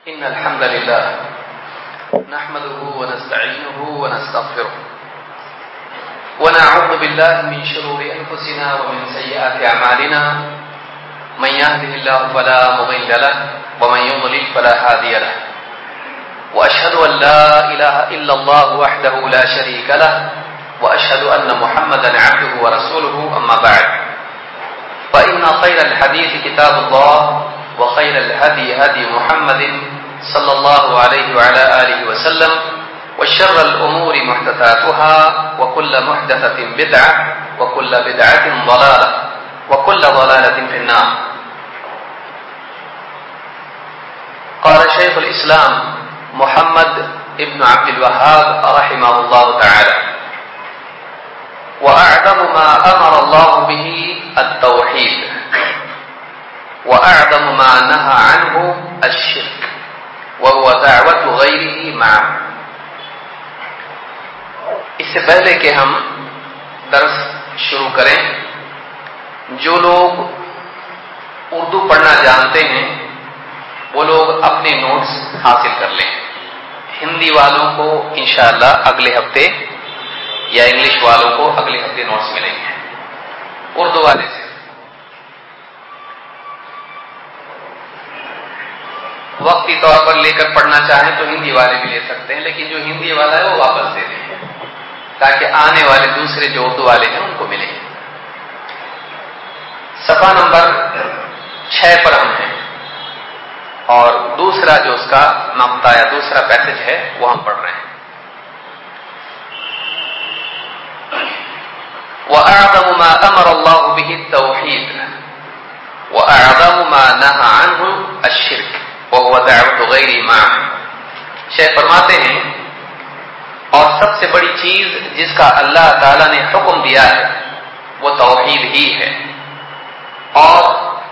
إن الحمد لله نحمده ونستعينه ونستغفره ونعوذ بالله من شرور أنفسنا ومن سيئات أعمالنا من يهده الله فلا مضل له ومن يضلل فلا هادي له وأشهد أن لا إله إلا الله وحده لا شريك له وأشهد أن محمدا عبده ورسوله أما بعد فإن خير الحديث كتاب الله وخير الهدي هدي محمد صلى الله عليه وعلى آله وسلم وشر الأمور محدثاتها وكل محدثة بدعة وكل بدعة ضلالة وكل ضلالة في النار. قال شيخ الإسلام محمد ابن عبد الوهاب رحمه الله تعالى: وأعظم ما أمر الله به التوحيد وأعظم ما نهى عنه الشرك وهو دعوة غيره معه. اس سے پہلے کہ ہم درس شروع کریں، جو لوگ اردو پڑھنا جانتے ہیں وہ لوگ اپنے نوٹس حاصل کر لیں. ہندی والوں کو انشاءاللہ اگلے ہفتے یا انگلش والوں کو اگلے ہفتے نوٹس ملیں گے. اردو والے سے وقتی طور پر لے کر پڑھنا چاہیں تو ہندی والے بھی لے سکتے ہیں، لیکن جو ہندی والا ہے وہ واپس دے دیں تاکہ آنے والے دوسرے جو اردو والے ہیں ان کو ملیں. صفحہ نمبر 6 پر ہم ہیں اور دوسرا جو اس کا مقطع یا دوسرا پیسج ہے وہ ہم پڑھ رہے ہیں. وَأَعْظَمُ مَا أَمَرَ اللَّهُ بِهِ التَّوْحِيدُ وَأَعْظَمُ مَا نَهَى عَنْهُ الشِّرْكُ وَهُوَ دَعْوَةُ غَيْرِهِ مَعَهُ. شیخ فرماتے ہیں اور سب سے بڑی چیز جس کا اللہ تعالی نے حکم دیا ہے وہ توحید ہی ہے. اور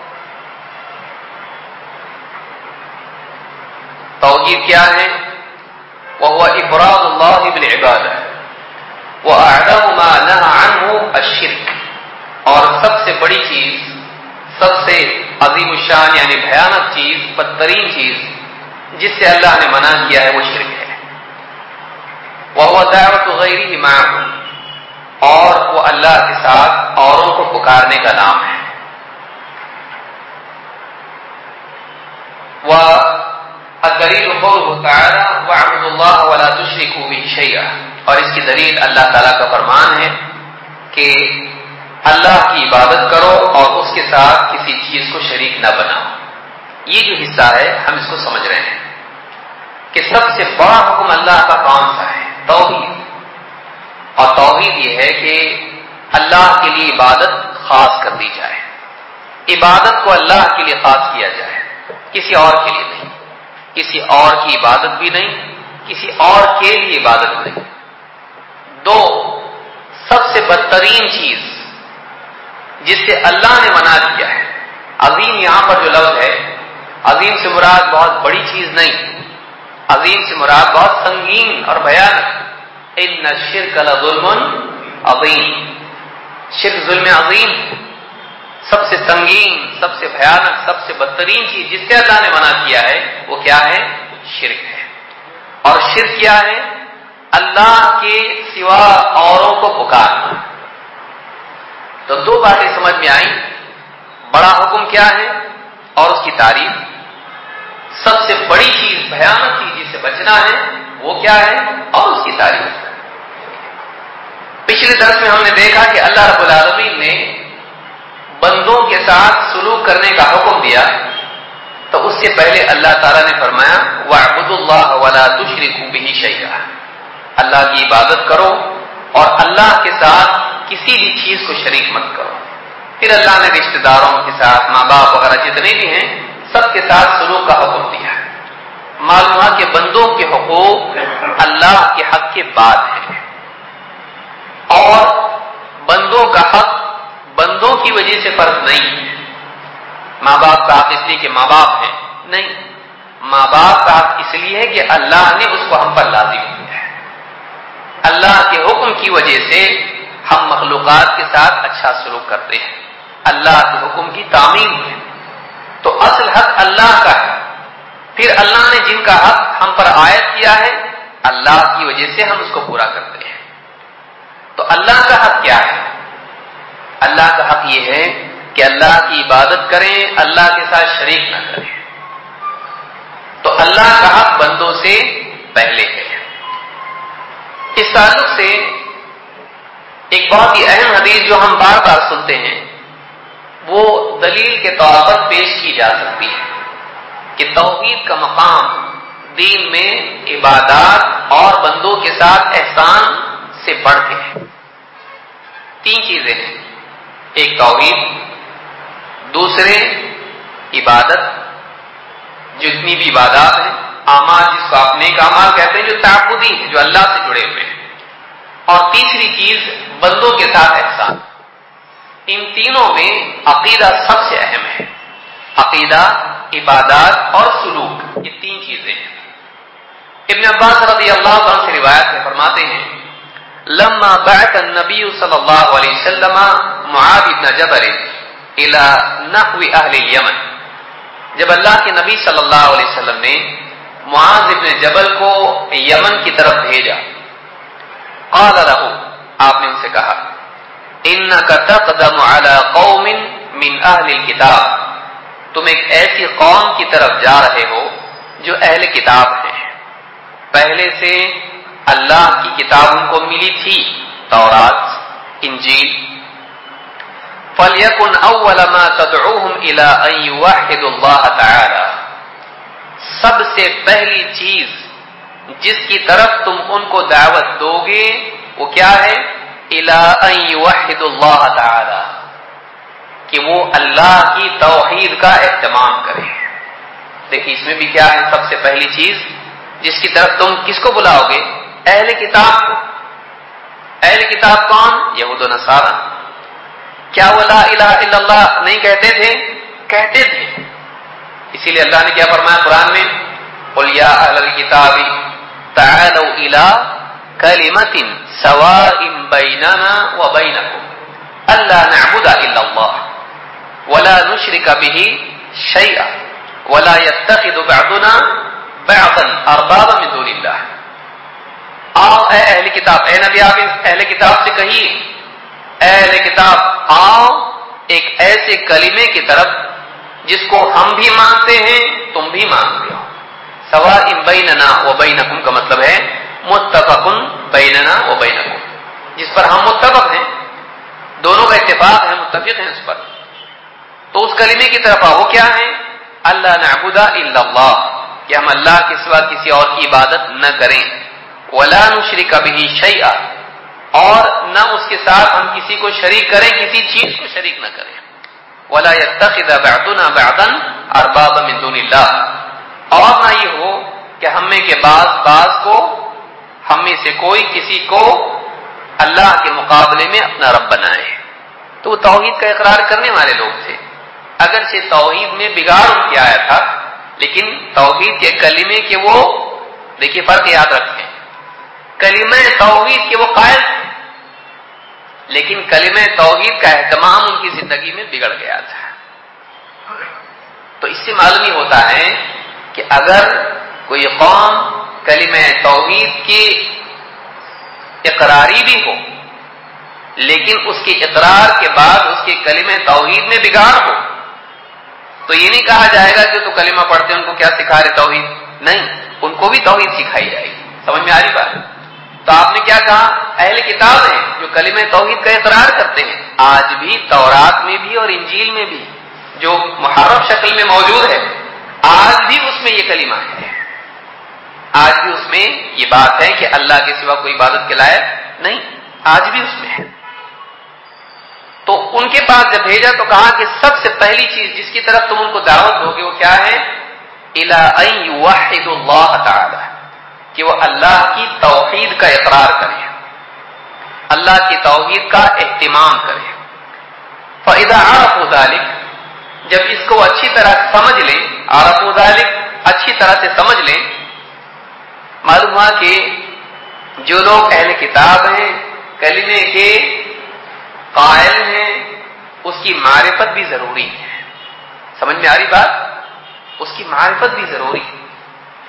توحید کیا ہے؟ وَهُوَ إِفْرَادُ اللَّهِ بِالْعِبَادَةِ وَأَعْظَمُ مَا نَهَى عَنْهُ الشِّرْكُ. اور سب سے بڑی چیز، سب سے عظیم الشان یعنی بھیانک چیز، بدترین چیز جس سے اللہ نے منع کیا ہے وہ شرک ہے. وَهُوَ دَعْوَةُ غَيْرِهِ مَعَهُ. اور وہ اللہ کے ساتھ اوروں کو پکارنے کا نام ہے. وَالدَّلِيلُ قَوْلُهُ تَعَالَى وَاعْبُدُوا اللَّهَ وَلَا تُشْرِكُوا بِهِ شَيْئًا. اور اس کی دلیل اللہ تعالیٰ کا فرمان ہے کہ اللہ کی عبادت کرو اور اس کے ساتھ کسی چیز کو شریک نہ بناؤ. یہ جو حصہ ہے ہم اس کو سمجھ رہے ہیں کہ سب سے بڑا حکم اللہ کا کون سا ہے؟ توحید. اور توحید یہ ہے کہ اللہ کے لیے عبادت خاص کر دی جائے، عبادت کو اللہ کے لیے خاص کیا جائے، کسی اور کے لیے نہیں، کسی اور کی عبادت بھی نہیں، کسی اور کے لیے عبادت نہیں. دو، سب سے بدترین چیز جس سے اللہ نے منع کیا ہے. عظیم یہاں پر جو لفظ ہے، عظیم سے مراد بہت بڑی چیز نہیں، عظیم سے مراد بہت سنگین اور بھیانک. ان الشرک لظلم عظیم. شرک ظلم عظیم، سب سے سنگین، سب سے بھیانک، سب سے بدترین چیز جس سے اللہ نے منع کیا ہے وہ کیا ہے؟ شرک ہے. اور شرک کیا ہے؟ اللہ کے سوا اوروں کو پکارنا. تو دو باتیں سمجھ میں آئیں، بڑا حکم کیا ہے اور اس کی تعریف. سب سے بڑی چیز، بھیانک چیز جس سے بچنا ہے وہ کیا ہے اور اس کی تعریف. پچھلے درس میں ہم نے دیکھا کہ اللہ رب العالمین نے بندوں کے ساتھ سلوک کرنے کا حکم دیا تو اس سے پہلے اللہ تعالیٰ نے فرمایا وَاعْبُدُوا اللَّهَ وَلَا تُشْرِكُوا بِهِ شَيْئًا. اللہ کی عبادت کرو اور اللہ کے ساتھ کسی بھی چیز کو شریک مت کرو. پھر اللہ نے رشتہ داروں کے ساتھ، ماں باپ وغیرہ جتنے بھی ہیں سب کے ساتھ سلوک کا حکم دیا. معلوم ہوا کہ بندوں کے حقوق اللہ کے حق کے بعد ہیں اور بندوں کا حق بندوں کی وجہ سے فرض نہیں ہے. ماں باپ کا حق اس لیے کہ ماں باپ ہیں نہیں، ماں باپ کا حق اس لیے ہے کہ اللہ نے اس کو ہم پر لازم کیا ہے. اللہ کے حکم کی وجہ سے ہم مخلوقات کے ساتھ اچھا سلوک کرتے ہیں، اللہ کے حکم کی تعمیل ہے. تو اصل حق اللہ کا ہے، پھر اللہ نے جن کا حق ہم پر عائد کیا ہے اللہ کی وجہ سے ہم اس کو پورا کرتے ہیں۔ تو اللہ کا حق کیا ہے؟ اللہ کا حق یہ ہے کہ اللہ کی عبادت کریں، اللہ کے ساتھ شریک نہ کریں۔ تو اللہ کا حق بندوں سے پہلے ہے۔ اس تعلق سے ایک بہت ہی اہم حدیث جو ہم بار بار سنتے ہیں وہ دلیل کے طور پر پیش کی جا سکتی ہے کہ توحید کا مقام دین میں عبادات اور بندوں کے ساتھ احسان سے بڑھ کے ہے۔ تین چیزیں ہیں، ایک توحید، دوسرے عبادت، جتنی بھی عبادات ہیں، اعمال جس کو آپ نیک اعمال کہتے ہیں جو تعبدی ہیں، جو اللہ سے جڑے ہوئے ہیں، اور تیسری چیز بندوں کے ساتھ احسان۔ ان تینوں میں عقیدہ سب سے اہم ہے۔ عقیدہ، عبادات اور سلوک، یہ تین چیزیں ہیں۔ ابن عباس رضی اللہ عنہ سے روایت میں فرماتے ہیں لما بعث النبی صلی اللہ علیہ وسلم معاذ بن جبل الى نحو اہل الیمن، جب اللہ کے نبی صلی اللہ علیہ وسلم نے معاذ بن جبل کو یمن کی طرف بھیجا، قال له، آپ نے ان سے کہا انک تقدم علی قوم من اہل الکتاب، تم ایک ایسی قوم کی طرف جا رہے ہو جو اہل کتاب ہیں، پہلے سے اللہ کی کتاب ان کو ملی تھی، تورات، انجیل۔ فَلْيَكُنْ أَوَّلَ مَا تَدْعُوهُمْ إِلَىٰ أَن يُوَحِّدُوا اللَّهَ تَعَالَىٰ، سب سے پہلی چیز جس کی طرف تم ان کو دعوت دو گے وہ کیا ہے؟ إِلَىٰ أَن يُوَحِّدُوا اللَّهَ تَعَالَىٰ، کہ وہ اللہ کی توحید کا اہتمام کریں۔ دیکھیے اس میں بھی کیا ہے، سب سے پہلی چیز جس کی طرف تم کس کو بلاؤ گے؟ اہل کتاب کو۔ اہل کتاب کون؟ یہود و نصارہ۔ کیا وہ لا الہ الا اللہ نہیں کہتے تھے؟ کہتے تھے، اسی لیے اللہ نے کیا فرمایا قرآن میں، قل یا اہل الکتاب تعالوا الى کلمۃ سواء بیننا وبینکم الا نعبد الا اللہ ولا نشرک به شیئا ولا يتخذ بعضنا بعضا اربابا من دون اللہ۔ آؤ اے اہل کتاب، اے نبی آپ اہل کتاب سے کہیے، اے اہل کتاب آؤ ایک ایسے کلمے کی طرف جس کو ہم بھی مانتے ہیں تم بھی مانتے ہو۔ سواء بیننا وبینکم کا مطلب ہے متفق بیننا وبینکم، جس پر ہم متفق ہیں، دونوں کا اتفاق ہے، متفق ہیں اس پر، تو اس کلمے کی طرف آؤ۔ وہ کیا ہے؟ اللہ نعبد الا اللہ، کہ ہم اللہ کے سوا کسی اور کی عبادت نہ کریں، ولا نشرک به شیئا، اور نہ اس کے ساتھ ہم کسی کو شریک کریں، کسی چیز کو شریک نہ کریں، ولا يتخذ بعضنا بعضا اربابا من دون اللہ، اور نہ یہ ہو کہ ہم میں کے بعض کو، ہم میں سے کوئی کسی کو اللہ کے مقابلے میں اپنا رب بنائے۔ تو وہ توحید کا اقرار کرنے والے لوگ تھے، اگرچہ توحید میں بگاڑ ان کے آیا تھا، لیکن توحید کے کلمے کے وہ، دیکھیے فرق یاد رکھیں، کلمہ توحید کے وہ قائل تھے، لیکن کلمہ توحید کا اہتمام ان کی زندگی میں بگڑ گیا تھا۔ تو اس سے معلوم ہی ہوتا ہے کہ اگر کوئی قوم کلمہ توحید کی اقراری بھی ہو، لیکن اس کے اقرار کے بعد اس کے کلمہ توحید میں بگاڑ ہو، تو یہ نہیں کہا جائے گا کہ تو کلمہ پڑھتے ہیں ان کو کیا سکھا رہے توحید، نہیں، ان کو بھی توحید سکھائی جائے گی۔ سمجھ میں آ رہی بات؟ تو آپ نے کیا کہا؟ اہل کتاب ہیں جو کلمہ توحید کا اقرار کرتے ہیں، آج بھی تورات میں بھی اور انجیل میں بھی جو محرف شکل میں موجود ہے، آج بھی اس میں یہ کلمہ ہے، آج بھی اس میں یہ بات ہے کہ اللہ کے سوا کوئی عبادت کے لائق نہیں، آج بھی اس میں ہے۔ تو ان کے پاس جب بھیجا تو کہا کہ سب سے پہلی چیز جس کی طرف تم ان کو دعوت دو گے وہ کیا ہے؟ اِلَىٰ أَن يُوَحِّدُوا اللَّهَ تَعَالَىٰ، کہ وہ اللہ کی توحید کا اقرار کریں، اللہ کی توحید کا اہتمام کریں۔ فَإِذَا عَرَفُوا ذَلِكَ، جب اس کو اچھی طرح سمجھ لیں، عَرَفُوا ذَلِكَ اچھی طرح سے سمجھ لیں، معلوم ہوا کہ جو لوگ اہل کتاب ہیں، کلمے کے قائل ہیں، اس کی معرفت بھی ضروری ہے۔ سمجھ میں آ رہی بات؟ اس کی معرفت بھی ضروری ہے۔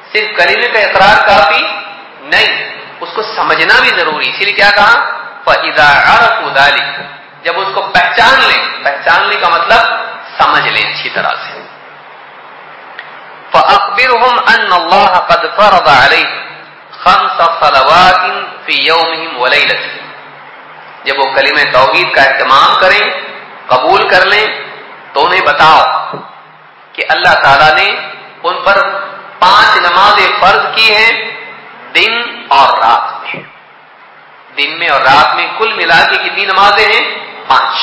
صرف کلمے کا اقرار کافی نہیں، اس کو سمجھنا بھی ضروری، اسی لیے کیا کہا فَإِذَا عَرَفُوا ذَلِكَ، جب اس کو پہچاننے کا مطلب سمجھ لیں اچھی طرح سے. فَأَخْبِرْهُمْ أَنَّ اللَّهَ قَدْ فَرَضَ عَلَيْهِمْ 5 صلوات فی یومہم ولیلتہم، جب وہ کلمہ توحید کا اہتمام کریں، قبول کر لیں، تو انہیں بتاؤ کہ اللہ تعالیٰ نے ان پر 5 نمازیں فرض کی ہیں دن اور رات میں. دن میں اور رات میں کل ملا کے کتنی نمازیں ہیں؟ 5.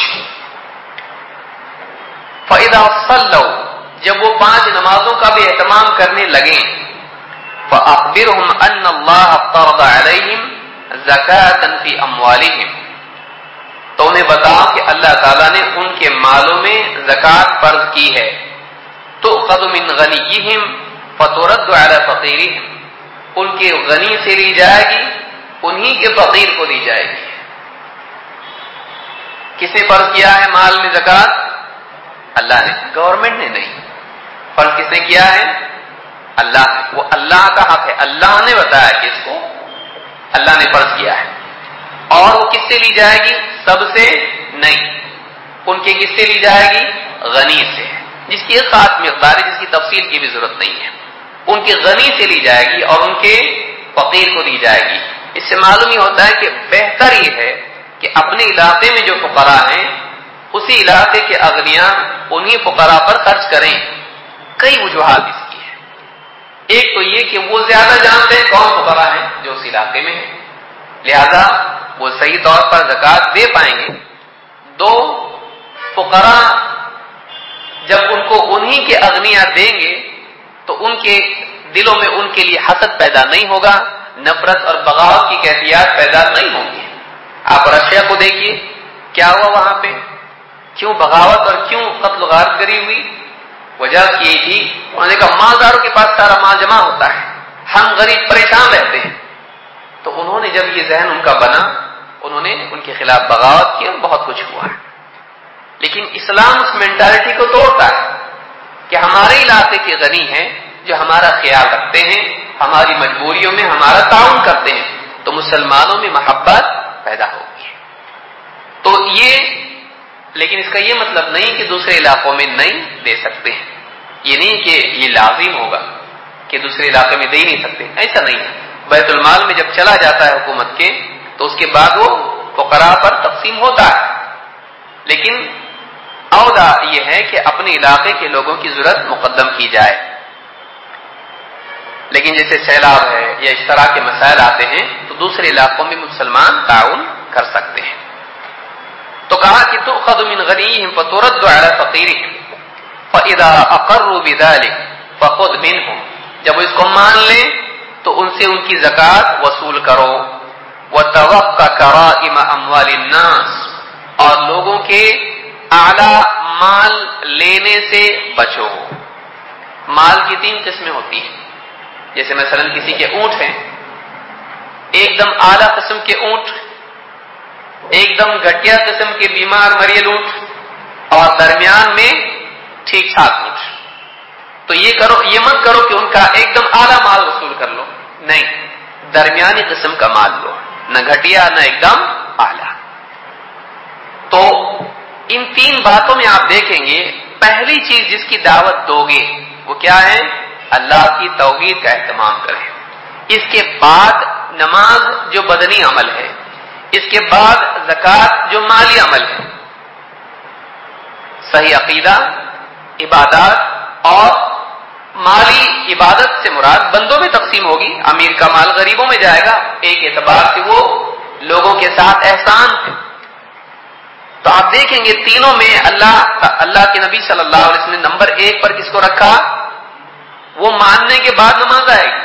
فَإِذَا صَلَّوْا، جب وہ 5 نمازوں کا بھی اہتمام کرنے لگیں، فَأَخْبِرْهُمْ أَنَّ اللَّهَ افترض عَلَيْهِمْ زَكَاةً فِي أَمْوَالِهِمْ، تو انہیں بتاؤ کہ اللہ تعالیٰ نے ان کے مالوں میں زکوٰۃ فرض کی ہے. تُؤْخَذُ مِنْ غَنِيِّهِمْ فَتُرَدُّ عَلَى فَقِيرِهِمْ، ان کے غنی سے لی جائے گی، انہی کے فقیر کو دی جائے گی. کس نے فرض کیا ہے مال میں زکوٰۃ؟ اللہ نے، گورنمنٹ نے نہیں. فرض کس نے کیا ہے؟ اللہ نے. وہ اللہ کا حق ہے، اللہ نے بتایا کہ اس کو اللہ نے فرض کیا ہے. اور وہ کس سے لی جائے گی؟ سب سے نہیں. ان کے کس سے لی جائے گی؟ غنی سے، جس کی ایک خاص مقدار ہے، جس کی تفصیل کی بھی ضرورت نہیں ہے. ان کے غنی سے لی جائے گی اور ان کے فقیر کو دی جائے گی. اس سے معلوم ہی ہوتا ہے کہ بہتر یہ ہے کہ اپنے علاقے میں جو فقراء ہیں اسی علاقے کے اغنیاء انہی فقراء پر خرچ کریں. کئی وجوہات اس کی ہے. ایک تو یہ کہ وہ زیادہ جانتے ہیں کون فقراء ہیں جو اس علاقے میں ہیں، لہذا وہ صحیح طور پر زکوٰۃ دے پائیں گے. 2، فقراء جب ان کو انہی کے اغنیاء دیں گے تو ان کے دلوں میں ان کے لیے حسد پیدا نہیں ہوگا، نفرت اور بغاوت کی کیفیات پیدا نہیں ہوں گی. آپ رشیا کو دیکھیے، کیا ہوا وہاں پہ، کیوں بغاوت اور کیوں قتل و غارت گری ہوئی؟ وجہ یہی تھی، انہوں نے کہا مالداروں کے پاس سارا مال جمع ہوتا ہے، ہم غریب پریشان رہتے ہیں. تو انہوں نے جب یہ ذہن ان کا بنا، انہوں نے ان کے خلاف بغاوت کی اور بہت کچھ ہوا ہے. لیکن اسلام اس مینٹالٹی کو توڑتا ہے کہ ہمارے علاقے کے غنی ہیں جو ہمارا خیال رکھتے ہیں، ہماری مجبوریوں میں ہمارا تعاون کرتے ہیں، تو مسلمانوں میں محبت پیدا ہوگی. تو یہ، لیکن اس کا یہ مطلب نہیں کہ دوسرے علاقوں میں نہیں دے سکتے ہیں. یہ نہیں کہ یہ لازم ہوگا کہ دوسرے علاقے میں دے ہی نہیں سکتے، ایسا نہیں ہے. بیت المال میں جب چلا جاتا ہے حکومت کے تو اس کے بعد وہ فقراء پر تقسیم ہوتا ہے. لیکن اولا یہ ہے کہ اپنے علاقے کے لوگوں کی ضرورت مقدم کی جائے. لیکن جیسے سیلاب ہے یا اس طرح کے مسائل آتے ہیں تو دوسرے علاقوں میں مسلمان تعاون کر سکتے ہیں. تو کہا کہ تؤخذ من غنیہم فترد علی فقیرہم فاذا اقروا بذلک فخذ منہم، جب اس کو مان لیں تو ان سے ان کی زکوٰۃ وصول کرو. وتوقع کرائم اموال الناس، اور لوگوں کے اعلی مال لینے سے بچو. مال کی 3 قسمیں ہوتی ہیں. جیسے مثلا کسی کے اونٹ ہیں، ایک دم اعلی قسم کے اونٹ، ایک دم گھٹیا قسم کے بیمار مریل اونٹ، اور درمیان میں ٹھیک ٹھاک اونٹ. تو یہ مت کرو کہ ان کا ایک دم اعلی مال وصول کر لو، نہیں، درمیانی قسم کا مال لو، نہ گھٹیا نہ ایک دم اعلی. تو ان 3 باتوں میں آپ دیکھیں گے پہلی چیز جس کی دعوت دو گے وہ کیا ہے؟ اللہ کی توحید کا اہتمام کریں. اس کے بعد نماز جو بدنی عمل ہے، اس کے بعد زکوٰۃ جو مالی عمل ہے. صحیح عقیدہ، عبادات، اور مالی عبادت سے مراد بندوں میں تقسیم ہوگی. امیر کا مال غریبوں میں جائے گا، ایک اعتبار سے وہ لوگوں کے ساتھ احسان ہے. تو آپ دیکھیں گے تینوں میں اللہ کے نبی صلی اللہ علیہ وسلم نے نمبر 1 پر کس کو رکھا؟ وہ ماننے کے بعد نماز آئے گی.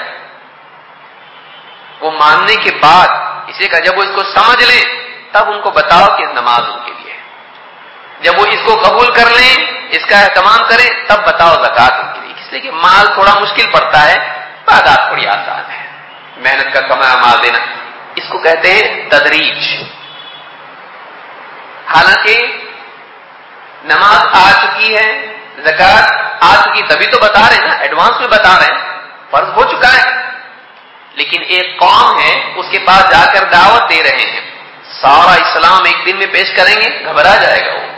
وہ ماننے کے بعد، اسی کا جب وہ اس کو سمجھ لیں تب ان کو بتاؤ کہ نماز ان کے لیے. جب وہ اس کو قبول کر لیں، اس کا اہتمام کریں، تب بتاؤ زکوٰۃ ان کے لیے. اس لیے کہ مال تھوڑا مشکل پڑتا ہے، عبادات تھوڑی آسان ہے. محنت کا کمایا مال دینا، اس کو کہتے ہیں تدریج. حالانکہ نماز آ چکی ہے، زکوٰۃ آ چکی، تبھی تو بتا رہے ہیں نا، ایڈوانس میں بتا رہے ہیں. فرض ہو چکا ہے، لیکن ایک قوم ہے اس کے پاس جا کر دعوت دے رہے ہیں، سارا اسلام ایک دن میں پیش کریں گے، گھبرا جائے گا وہ۔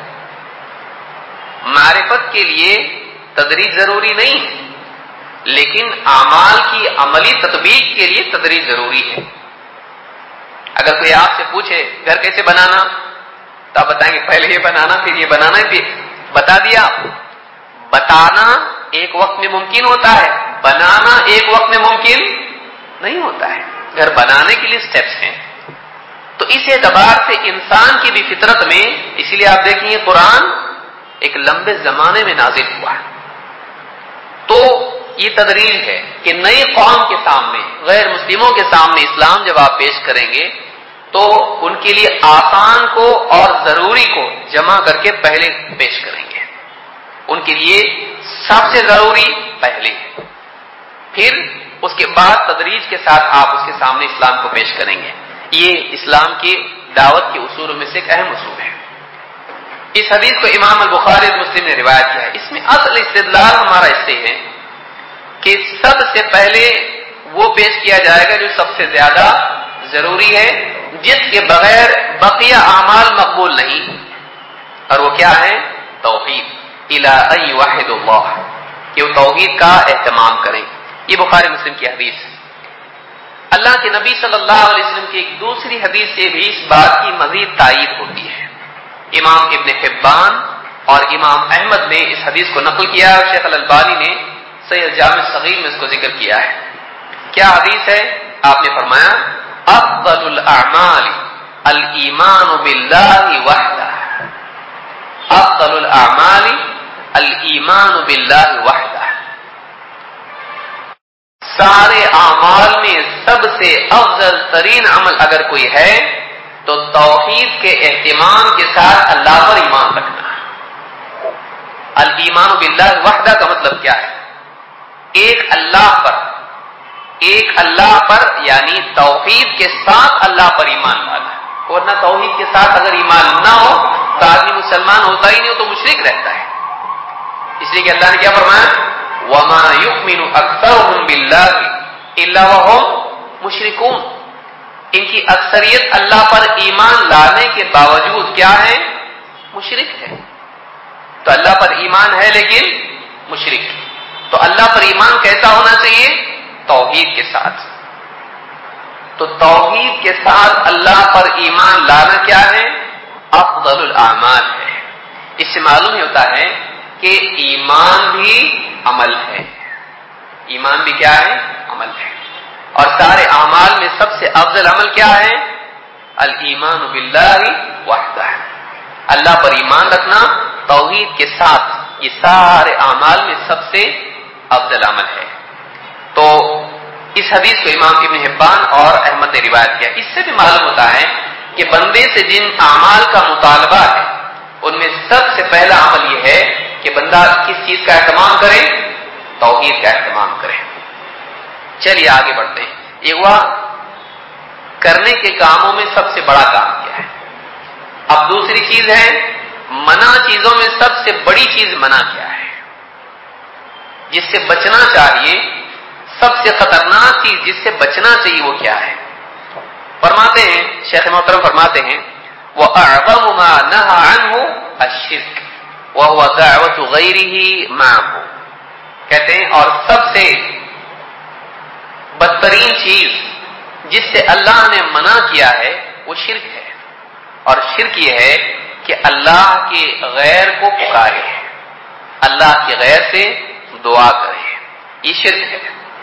معرفت کے لیے تدریج ضروری نہیں ہے، لیکن اعمال کی عملی تطبیق کے لیے تدریج ضروری ہے۔ اگر کوئی آپ سے پوچھے گھر کیسے بنانا، تو آپ بتائیں گے پہلے یہ بنانا پھر یہ بنانا، پھر بتا دیا۔ بتانا ایک وقت میں ممکن ہوتا ہے، بنانا ایک وقت میں ممکن نہیں ہوتا ہے۔ گھر بنانے کے لیے سٹیپس ہیں۔ تو اس اعتبار سے انسان کی بھی فطرت میں، اسی لیے آپ دیکھیں گے قرآن ایک لمبے زمانے میں نازل ہوا ہے۔ تو یہ تدریج ہے کہ نئی قوم کے سامنے، غیر مسلموں کے سامنے اسلام جب آپ پیش کریں گے تو ان کے لیے آسان کو اور ضروری کو جمع کر کے پہلے پیش کریں گے۔ ان کے لیے سب سے ضروری پہلے، پھر اس کے بعد تدریج کے ساتھ آپ اس کے سامنے اسلام کو پیش کریں گے۔ یہ اسلام کی دعوت کے اصولوں میں سے ایک اہم اصول ہے۔ اس حدیث کو امام البخاری اور مسلم نے روایت کیا ہے۔ اس میں اصل استدلال ہمارا اس سے ہے کہ سب سے پہلے وہ پیش کیا جائے گا جو سب سے زیادہ ضروری ہے، جس کے بغیر بقیہ اعمال مقبول نہیں، اور وہ کیا ہے؟ توحید، الی ان یوحد اللہ، کہ وہ توحید کا اہتمام کریں۔ یہ بخاری مسلم کی حدیث ہے۔ اللہ کے نبی صلی اللہ علیہ وسلم کی ایک دوسری حدیث سے بھی اس بات کی مزید تائید ہوتی ہے۔ امام ابن حبان اور امام احمد نے اس حدیث کو نقل کیا اور شیخ الالبانی نے صحیح الجامع الصغیر میں اس کو ذکر کیا ہے۔ کیا حدیث ہے؟ آپ نے فرمایا افضل الاعمال الایمان باللہ وحدہ، افضل الاعمال الایمان باللہ وحدہ، سارے اعمال میں سب سے افضل ترین عمل اگر کوئی ہے تو توحید کے اہتمام کے ساتھ اللہ پر ایمان رکھنا۔ الایمان باللہ وحدہ کا مطلب کیا ہے؟ ایک اللہ پر یعنی توحید کے ساتھ اللہ پر ایمان لانا، ورنہ توحید کے ساتھ اگر ایمان نہ ہو تو آدمی مسلمان ہوتا ہی نہیں ہو تو مشرک رہتا ہے۔ اس لیے کہ اللہ نے کیا فرمایا؟ وَمَا يُؤْمِنُ أَكْثَرُهُمْ بِاللَّهِ إِلَّا وَهُمْ مُشْرِكُونَ، ان کی اکثریت اللہ پر ایمان لانے کے باوجود کیا ہے؟ مشرک ہے۔ تو اللہ پر ایمان ہے لیکن مشرک۔ تو اللہ پر ایمان کیسا ہونا چاہیے؟ توحید کے ساتھ۔ تو توحید کے ساتھ اللہ پر ایمان لانا کیا ہے؟ افضل الاعمال ہے۔ اس سے معلوم ہوتا ہے کہ ایمان بھی عمل ہے۔ ایمان بھی کیا ہے؟ عمل ہے۔ اور سارے اعمال میں سب سے افضل عمل کیا ہے؟ الایمان باللہ وحدہ، اللہ پر ایمان رکھنا توحید کے ساتھ، یہ سارے اعمال میں سب سے افضل عمل ہے۔ تو اس حدیث کو امام ابن حبان اور احمد نے روایت کیا۔ اس سے بھی معلوم ہوتا ہے کہ بندے سے جن اعمال کا مطالبہ ہے ان میں سب سے پہلا عمل یہ ہے کہ بندہ کس چیز کا اہتمام کرے؟ توحید کا اہتمام کرے۔ چلیے آگے بڑھتے ہیں۔ یہ ہوا کرنے کے کاموں میں سب سے بڑا کام کیا ہے۔ اب دوسری چیز ہے منع چیزوں میں سب سے بڑی چیز منع کیا ہے، جس سے بچنا چاہیے، سب سے خطرناک چیز جس سے بچنا چاہیے وہ کیا ہے؟ فرماتے ہیں شیخ محترم فرماتے ہیں وَأَعْظَمُ مَا نَهَى عَنْهُ الشِّرْكُ وَهُوَ دَعْوَةُ غَيْرِهِ مَعَهُ، کہتے ہیں اور سب سے بدترین چیز جس سے اللہ نے منع کیا ہے وہ شرک ہے، اور شرک یہ ہے کہ اللہ کے غیر کو پکارے، اللہ کے غیر سے دعا کرے، یہ شرک ہے۔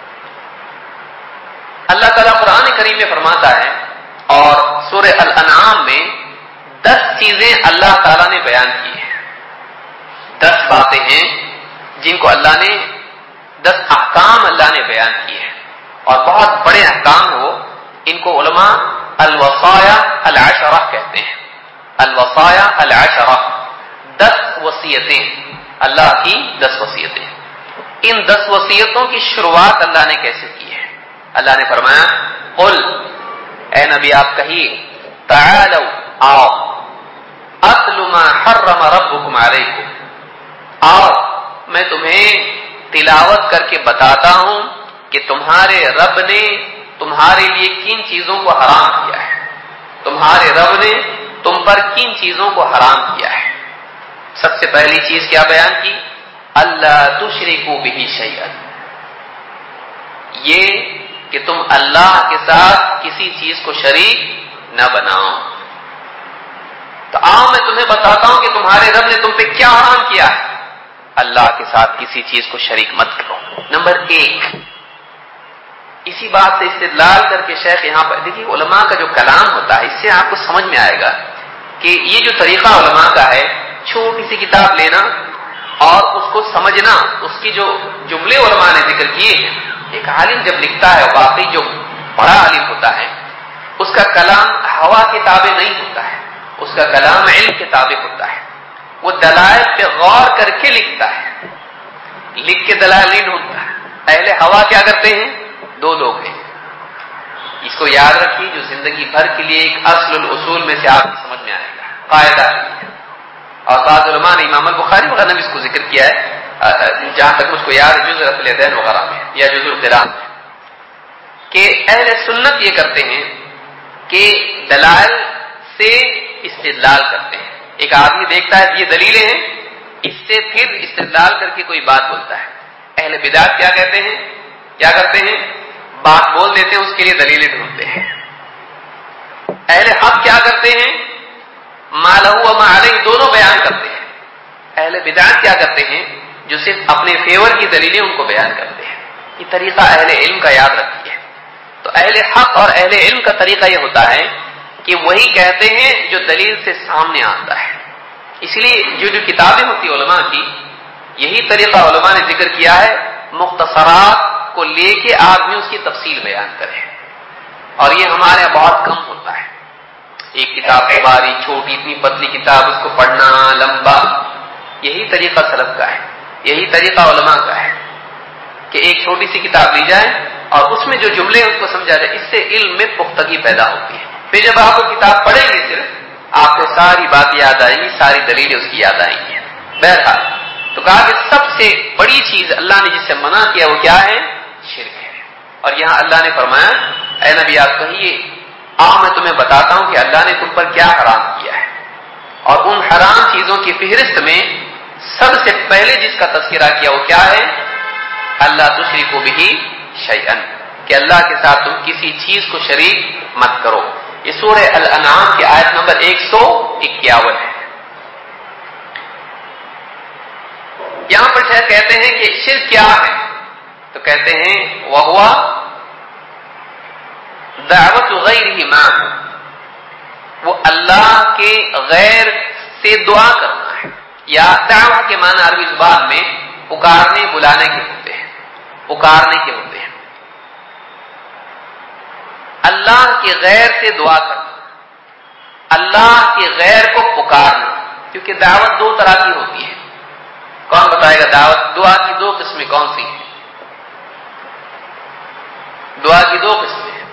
اللہ تعالیٰ قرآن کریم میں فرماتا ہے اور سورہ الانعام میں 10 چیزیں اللہ تعالیٰ نے بیان کی ہیں، 10 باتیں ہیں جن کو اللہ نے 10 احکام اللہ نے بیان کیے ہیں، اور بہت بڑے احکام ہو، ان کو علماء الوصایا العشرہ کہتے ہیں۔ الوصایا العشرہ، 10 وصیتیں، اللہ کی 10 وصیتیں۔ ان 10 وصیتوں کی شروعات اللہ نے کیسے کی ہے؟ اللہ نے فرمایا قل، اے نبی آپ کہیے، تعالوا، آؤ، اتل ما حرم ربکم علیکم، آؤ میں تمہیں تلاوت کر کے بتاتا ہوں کہ تمہارے رب نے تمہارے لیے کن چیزوں کو حرام کیا ہے، تمہارے رب نے تم پر کن چیزوں کو حرام کیا ہے۔ سب سے پہلی چیز کیا بیان کی؟ اللہ تشرکوا بہ شیئا، یہ کہ تم اللہ کے ساتھ کسی چیز کو شریک نہ بناؤ۔ تو آؤ میں تمہیں بتاتا ہوں کہ تمہارے رب نے تم پہ کیا حرام کیا ہے۔ اللہ کے ساتھ کسی چیز کو شریک مت کرو۔ نمبر 1، اسی بات سے استدلال کر کے شیخ یہاں پر دیکھیے علماء کا جو کلام ہوتا ہے، اس سے آپ کو سمجھ میں آئے گا کہ یہ جو طریقہ علماء کا ہے، چھوٹی سی کتاب لینا اور اس کو سمجھنا، اس کی جو جملے علماء نے ذکر کیے ہیں، ایک عالم جب لکھتا ہے، واقعی جو بڑا عالم ہوتا ہے، اس کا کلام ہوا کے تابع نہیں ہوتا ہے، اس کا کلام علم کے تابع ہوتا ہے۔ وہ دلائل پہ غور کر کے لکھتا ہے، لکھ کے دلائل نہیں ڈھونڈتا ہے۔ اہل ہوا کیا کرتے ہیں؟ 2 لوگ ہیں، اس کو یاد رکھیے، جو زندگی بھر کے لیے ایک اصل الاصول میں سے آپ کو سمجھ میں آئے گا، قاعدہ ہے۔ اور بعض علماء نے امام البخاری وغیرہ نے اس کو ذکر کیا ہے، جہاں تک مجھ کو یاد ہے جزء رفع الیدین وغیرہ میں یا جزء القراء میں، کہ اہل سنت یہ کرتے ہیں کہ دلائل سے استدلال کرتے ہیں۔ ایک آدمی دیکھتا ہے یہ دلیلیں ہیں، اس سے پھر استدلال کر کے کوئی بات بولتا ہے۔ اہل بدعت کیا کہتے ہیں؟ کیا کرتے ہیں؟ بات بول دیتے ہیں، اس کے لیے دلیلیں ڈھونڈتے ہیں۔ اہل حق کیا کرتے ہیں؟ ما لہ و ما علیہ دونوں بیان کرتے ہیں۔ اہل بدعت کیا کرتے ہیں؟ جو صرف اپنے فیور کی دلیلیں ان کو بیان کرتے ہیں۔ یہ طریقہ اہل علم کا یاد رکھیے۔ تو اہل حق اور اہل علم کا طریقہ یہ ہوتا ہے کہ وہی کہتے ہیں جو دلیل سے سامنے آتا ہے۔ اس لیے جو کتابیں ہوتی علماء کی، یہی طریقہ علماء نے ذکر کیا ہے، مختصرات کو لے کے آدمی اس کی تفصیل بیان کرے، اور یہ ہمارے یہاں بہت کم ہوتا ہے۔ ایک کتاب باری چھوٹی اتنی پتلی کتاب، اس کو پڑھنا لمبا، یہی طریقہ سلف کا ہے، یہی طریقہ علماء کا ہے کہ ایک چھوٹی سی کتاب لی جائے اور اس میں جو جملے ہیں اس کو سمجھا جائے، اس سے علم میں پختگی پیدا ہوتی ہے۔ پھر جب آپ وہ کتاب پڑھیں گے صرف آپ کو ساری بات یاد آئیں گی، ساری دلیلیں اس کی یاد آئیں گی۔ بہرحال تو کہا کہ سب سے بڑی چیز اللہ نے جس سے منع کیا وہ کیا ہے؟ شرک ہے۔ اور یہاں اللہ نے فرمایا اے نبی آپ کہیے میں تمہیں بتاتا ہوں کہ اللہ نے تم پر کیا حرام کیا ہے، اور ان حرام چیزوں کی فہرست میں سب سے پہلے جس کا تذکرہ کیا وہ کیا ہے؟ اللہ تشرکوا بہ شیئا، کہ اللہ کے ساتھ تم کسی چیز کو شریک مت کرو۔ یہ سورہ الانعام کی آیت نمبر 151 ہے۔ یہاں پر شیخ کہتے ہیں کہ شرک کیا ہے، تو کہتے ہیں وہوا دعوت غیرہ معہ، وہ اللہ کے غیر سے دعا کرنا ہے، یا دعوت کے معنی عربی زبان میں پکارنے بلانے کے ہوتے ہیں، پکارنے کے ہوتے ہیں۔ اللہ کے غیر سے دعا کرنا، اللہ کے غیر کو پکارنا، کیونکہ دعوت 2 طرح کی ہوتی ہے۔ کون بتائے گا دعوت دعا کی 2 قسمیں کون سی ہیں؟ دعا کی 2 قسمیں ہیں۔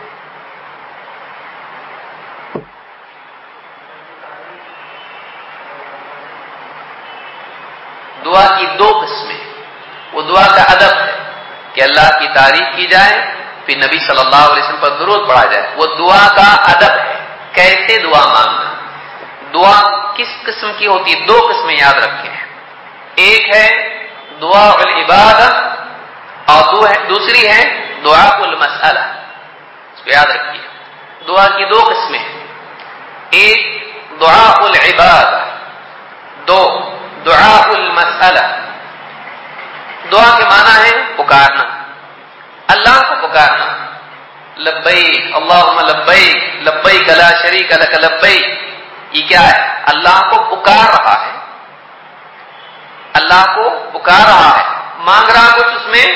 دعا کی 2 قسمیں، وہ دعا کا ادب ہے کہ اللہ کی تعریف کی جائے، پھر نبی صلی اللہ علیہ وسلم پر درود پڑھا جائے، وہ دعا کا ادب ہے۔ کیسے دعا مانگنا، دعا کس قسم کی ہوتی ہے؟ 2 قسمیں یاد رکھیں، ایک ہے دعا العبادہ اور دوسری ہے دعا المسئلہ۔ اس کو یاد رکھیے، دعا کی 2 قسمیں ہیں، ایک دعا العبادہ، 2 دعا المسئلہ۔ دعا کے معنی ہے پکارنا، اللہ کو پکارنا، لبیک اللہم لبیک لبیک لا شریک لک لبیک۔ یہ کیا ہے؟ اللہ کو پکار رہا ہے، اللہ کو پکار رہا ہے، مانگ رہا کچھ، اس میں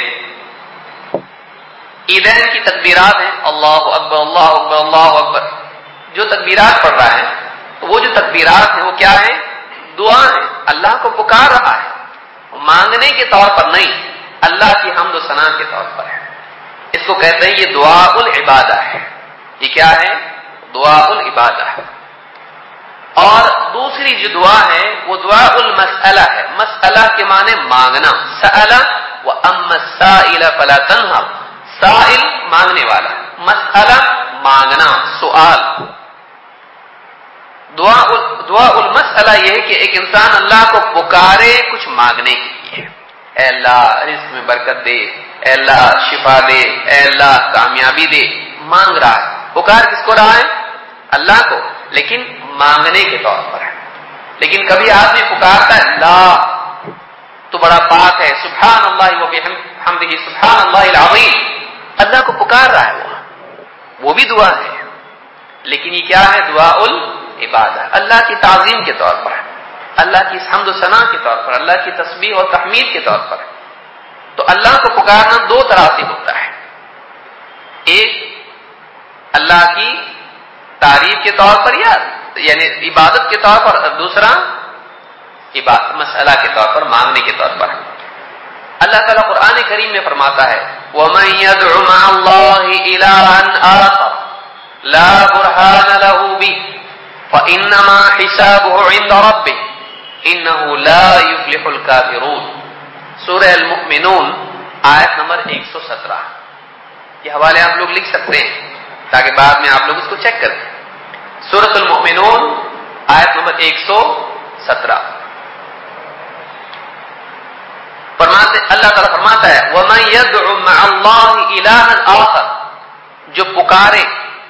عیدین کی تکبیرات ہیں، اللہ اکبر اللہ اکبر اللہ اکبر، جو تکبیرات پڑھ رہا ہے، تو وہ جو تکبیرات ہیں وہ کیا ہیں؟ دعا ہے، اللہ کو پکار رہا ہے، مانگنے کے طور پر نہیں، اللہ کی حمد و ثنا کے طور پر ہے۔ اس کو کہتے ہیں یہ دعا العبادہ ہے۔ یہ کیا ہے؟ دعا العبادہ ہے۔ اور دوسری جو دعا ہے وہ دعا المسئلہ ہے۔ مسئلہ کے معنی مانگنا، سألہ وَأَمَّا السَّائِلَ فَلَا تَنْهَرْ، سائل مانگنے والا، مسئلہ مانگنا، سوال۔ دعا المسئلہ یہ ہے کہ ایک انسان اللہ کو پکارے کچھ مانگنے کے لیے، اے اللہ رزق میں برکت دے، اے اللہ شفا دے، اے اللہ کامیابی دے، مانگ رہا ہے۔ پکار کس کو رہا ہے؟ اللہ کو، لیکن مانگنے کے طور پر ہے۔ لیکن کبھی آدمی پکارتا ہے اللہ تو بڑا پاک ہے، سبحان اللہ و بحمدہ سبحان اللہ العظیم، اللہ کو پکار رہا ہے، وہ بھی دعا ہے، لیکن یہ کیا ہے؟ دعا العبادہ، اللہ کی تعظیم کے طور پر، اللہ کی حمد و ثنا کے طور پر، اللہ کی تسبیح اور تحمید کے طور پر۔ تو اللہ کو پکارنا دو طرح سے ہوتا ہے، ایک اللہ کی تعریف کے طور پر یعنی عبادت کے طور پر، اور دوسرا مسئلہ کے طور پر، مانگنے کے طور پر۔ اللہ تعالیٰ قرآن کریم میں فرماتا ہے وَمَن يَدْعُ مَعَ اللَّهِ إِلَٰهًا آخَرَ لَا بُرْهَانَ لَهُ بِهِ فَإِنَّمَا حِسَابُهُ عِندَ رَبِّهِ إِنَّهُ لَا يُفْلِحُ الْكَافِرُونَ۔ سورہ المؤمنون آیت نمبر 117۔ یہ حوالے آپ لوگ لکھ سکتے ہیں تاکہ بعد میں آپ لوگ اس کو چیک کریں۔ سورۃ المؤمنون آیت نمبر 117۔ اللہ تعالیٰ فرماتا ہے وَمَن يَدْعُ مَعَ اللَّهِ إِلَٰهًا آخَرَ، جو پکارے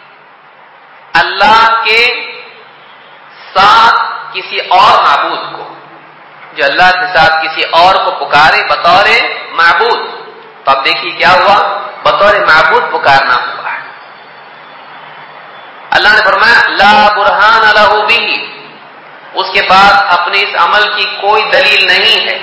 اللہ کے ساتھ کسی اور معبود کو، جو اللہ کے ساتھ کسی اور کو پکارے بطور معبود، تو اب دیکھیے کیا ہوا؟ بطور معبود پکارنا ہوا ہے۔ اللہ نے فرمایا لا برہان لہ بہ، اس کے پاس اپنے اس عمل کی کوئی دلیل نہیں ہے۔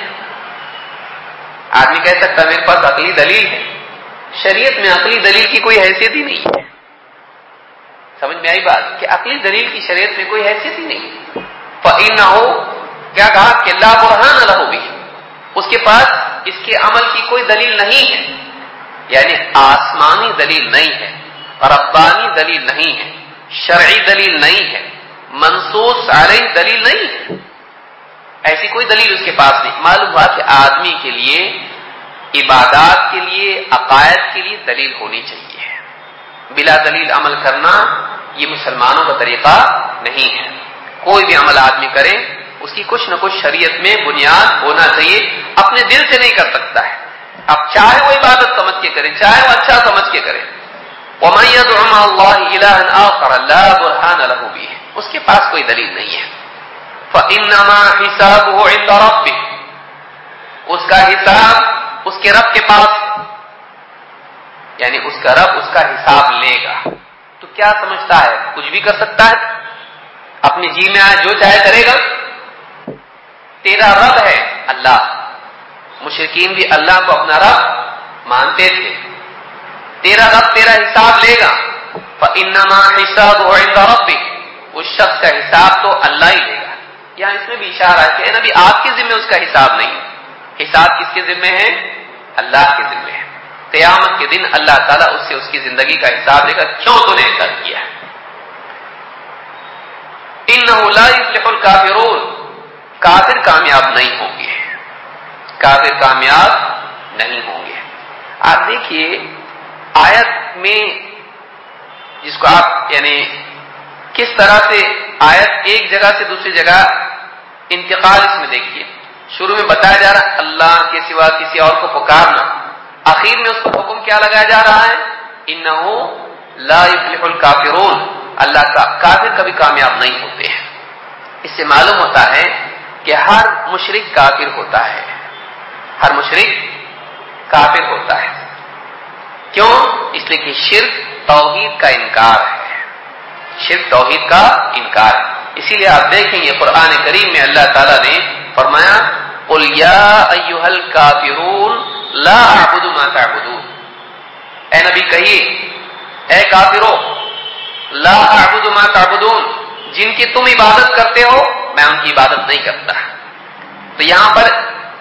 آدمی کہہ سکتا ہے میرے پاس عقلی دلیل ہے، شریعت میں عقلی دلیل کی کوئی حیثیت ہی نہیں ہے۔ سمجھ میں آئی بات کہ عقلی دلیل کی شریعت میں کوئی حیثیت ہی نہیں۔ فإنہ، کیا کہا کہ لا برہان لہ بہ، اس کے پاس اس کے عمل کی کوئی دلیل نہیں ہے، یعنی آسمانی دلیل نہیں ہے، ربانی دلیل نہیں ہے، شرعی دلیل نہیں ہے، منصوص علیہ دلیل نہیں ہے، ایسی کوئی دلیل اس کے پاس نہیں۔ معلوم ہوا کہ آدمی کے لیے، عبادات کے لیے، عقائد کے لیے دلیل ہونی چاہیے۔ بلا دلیل عمل کرنا یہ مسلمانوں کا طریقہ نہیں ہے۔ کوئی بھی عمل آدمی کرے اس کی کچھ نہ کچھ شریعت میں بنیاد ہونا چاہیے، اپنے دل سے نہیں کر سکتا ہے۔ اب چاہے وہ عبادت سمجھ کے کرے، چاہے وہ اچھا سمجھ کے کرے۔ وَمَن يَدْعُ مَعَ اللَّهِ إِلَٰهًا آخَرَ لَا بُرْهَانَ لَهُ بِهِ، اس کے پاس کوئی دلیل نہیں ہے۔ فَإِنَّمَا حِسَابُهُ عِندَ رَبِّهِ، اس کا حساب اس کے رب کے پاس، یعنی اس کا رب اس کا حساب لے گا۔ تو کیا سمجھتا ہے کچھ بھی کر سکتا ہے، اپنی جی میں آئے جو چاہے کرے گا؟ تیرا رب ہے اللہ، مشرکین بھی اللہ کو اپنا رب مانتے تھے، تیرا رب تیرا حساب لے گا۔ فَإِنَّمَا حِسَابُهُ عِندَ رَبِّهِ، اس شخص کا حساب تو اللہ ہی لے گا۔ یہاں اس میں بھی اشارہ ہے کہ نبی آپ کے ذمہ اس کا حساب نہیں، حساب کس کے ذمہ ہے؟ اللہ کے ذمہ ہے۔ قیامت کے دن اللہ تعالیٰ اس سے اس کی زندگی کا حساب لے گا، کیوں تو نے ایسا کیا ہے۔ إِنَّهُ لَا يُفْلِحُ الْكَافِرُونَ، کافر کامیاب نہیں ہوں گے، کافر کامیاب نہیں ہوں گے۔ آپ دیکھیے آیت میں جس کو آپ یعنی کس طرح سے آیت ایک جگہ سے دوسری جگہ انتقال اس میں دیکھیے۔ شروع میں بتایا جا رہا ہے اللہ کے سوا کسی اور کو پکارنا، آخر میں اس کو حکم کیا لگایا جا رہا ہے؟ إِنَّهُ لَا يُفْلِحُ الْكَافِرُونَ، اللہ کا کافر کبھی کامیاب نہیں ہوتے ہیں۔ اس سے معلوم ہوتا ہے کہ ہر مشرک کافر ہوتا ہے، ہر مشرک کافر ہوتا ہے۔ کیوں؟ اس لیے کہ شرک توحید کا انکار ہے، شرک توحید کا انکار ہے۔ اسی لیے آپ دیکھیں گے قرآن کریم میں اللہ تعالیٰ نے فرمایا قُلْ يَا أَيُّهَا الْكَافِرُونَ لَا أَعْبُدُ مَا تَعْبُدُونَ، اے نبی کہیے اے کافرو لا اعبد ما تعبدون، جن کی تم عبادت کرتے ہو میں ان کی عبادت نہیں کرتا۔ تو یہاں پر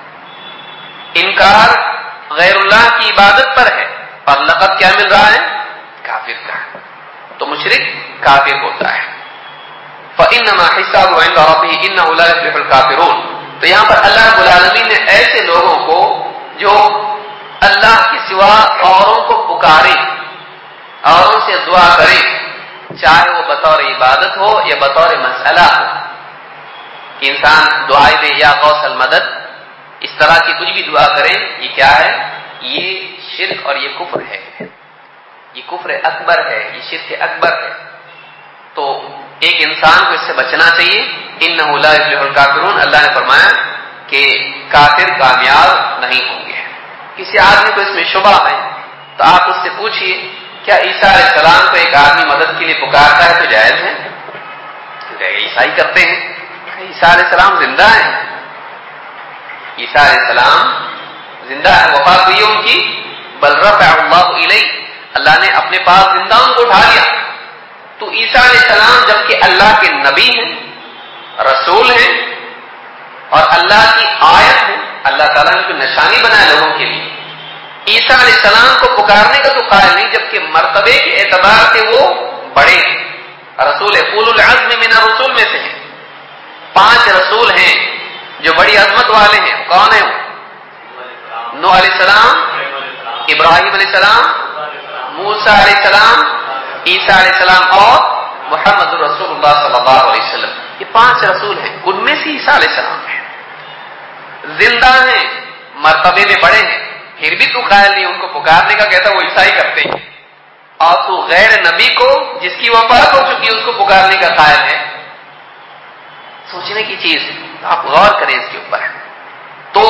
انکار غیر اللہ کی عبادت پر ہے اور لقب کیا مل رہا ہے؟ کافر کا۔ تو مشرک کافر ہوتا ہے۔ فإنما حسابه عند ربه إنه لا يفلح الكافرون۔ تو یہاں پر اللہ رب العالمین نے ایسے لوگوں کو جو اللہ کے سوا اوروں کو پکارے، اوروں سے دعا کرے، چاہے وہ بطور عبادت ہو یا بطور مسئلہ ہو، کہ انسان دعائے دے یا غوث المدد، اس طرح کی کچھ بھی دعا کرے، یہ کیا ہے؟ یہ شرک اور یہ کفر ہے، یہ کفر اکبر ہے، یہ شرک اکبر ہے۔ تو ایک انسان کو اس سے بچنا چاہیے۔ انہ لا یفلح الکافرون، اللہ نے فرمایا کہ کافر کامیاب نہیں ہوں گے۔ کسی آدمی کو اس میں شبہ ہے تو آپ اس سے پوچھئے کیا عیسیٰ علیہ السلام کو ایک آدمی مدد کے لیے پکارتا ہے تو جائز ہے؟ عیسائی کرتے ہیں، عیسیٰ علیہ السلام زندہ ہیں، عیسیٰ علیہ السلام زندہ ہے، وفات ہوئی ان کی، بل رفع اللہ الیہ، اللہ نے اپنے پاس زندہ ان کو اٹھا لیا۔ تو عیسیٰ علیہ السلام جبکہ اللہ کے نبی ہیں، رسول ہیں اور اللہ کی آیت ہے، اللہ تعالیٰ نے کوئی نشانی بنایا لوگوں کے لیے، عیسیٰ علیہ السلام کو پکارنے کا تو قائل نہیں، جبکہ مرتبے کے اعتبار سے وہ بڑے ہیں، رسول اولو العزم من الرسول میں سے ہیں، 5 رسول ہیں جو بڑی عظمت والے ہیں۔ کون ہیں وہ؟ نوح علیہ السلام، ابراہیم علیہ السلام، موسیٰ علیہ السلام، عیسیٰ علیہ السلام اور محمد رسول اللہ صلی اللہ علیہ وسلم، یہ 5 رسول ہیں، ان میں سے عیسیٰ علیہ السلام ہیں، زندہ ہیں، مرتبے میں بڑے ہیں، پھر بھی تو قائل نہیں ان کو پکارنے کا، کہتا وہ عیسائی کرتے ہیں، اور تو غیر نبی کو جس کی وفات ہو چکی ہے اس کو پکارنے کا قائل ہے۔ سوچنے کی چیز، آپ غور کریں اس کے اوپر۔ تو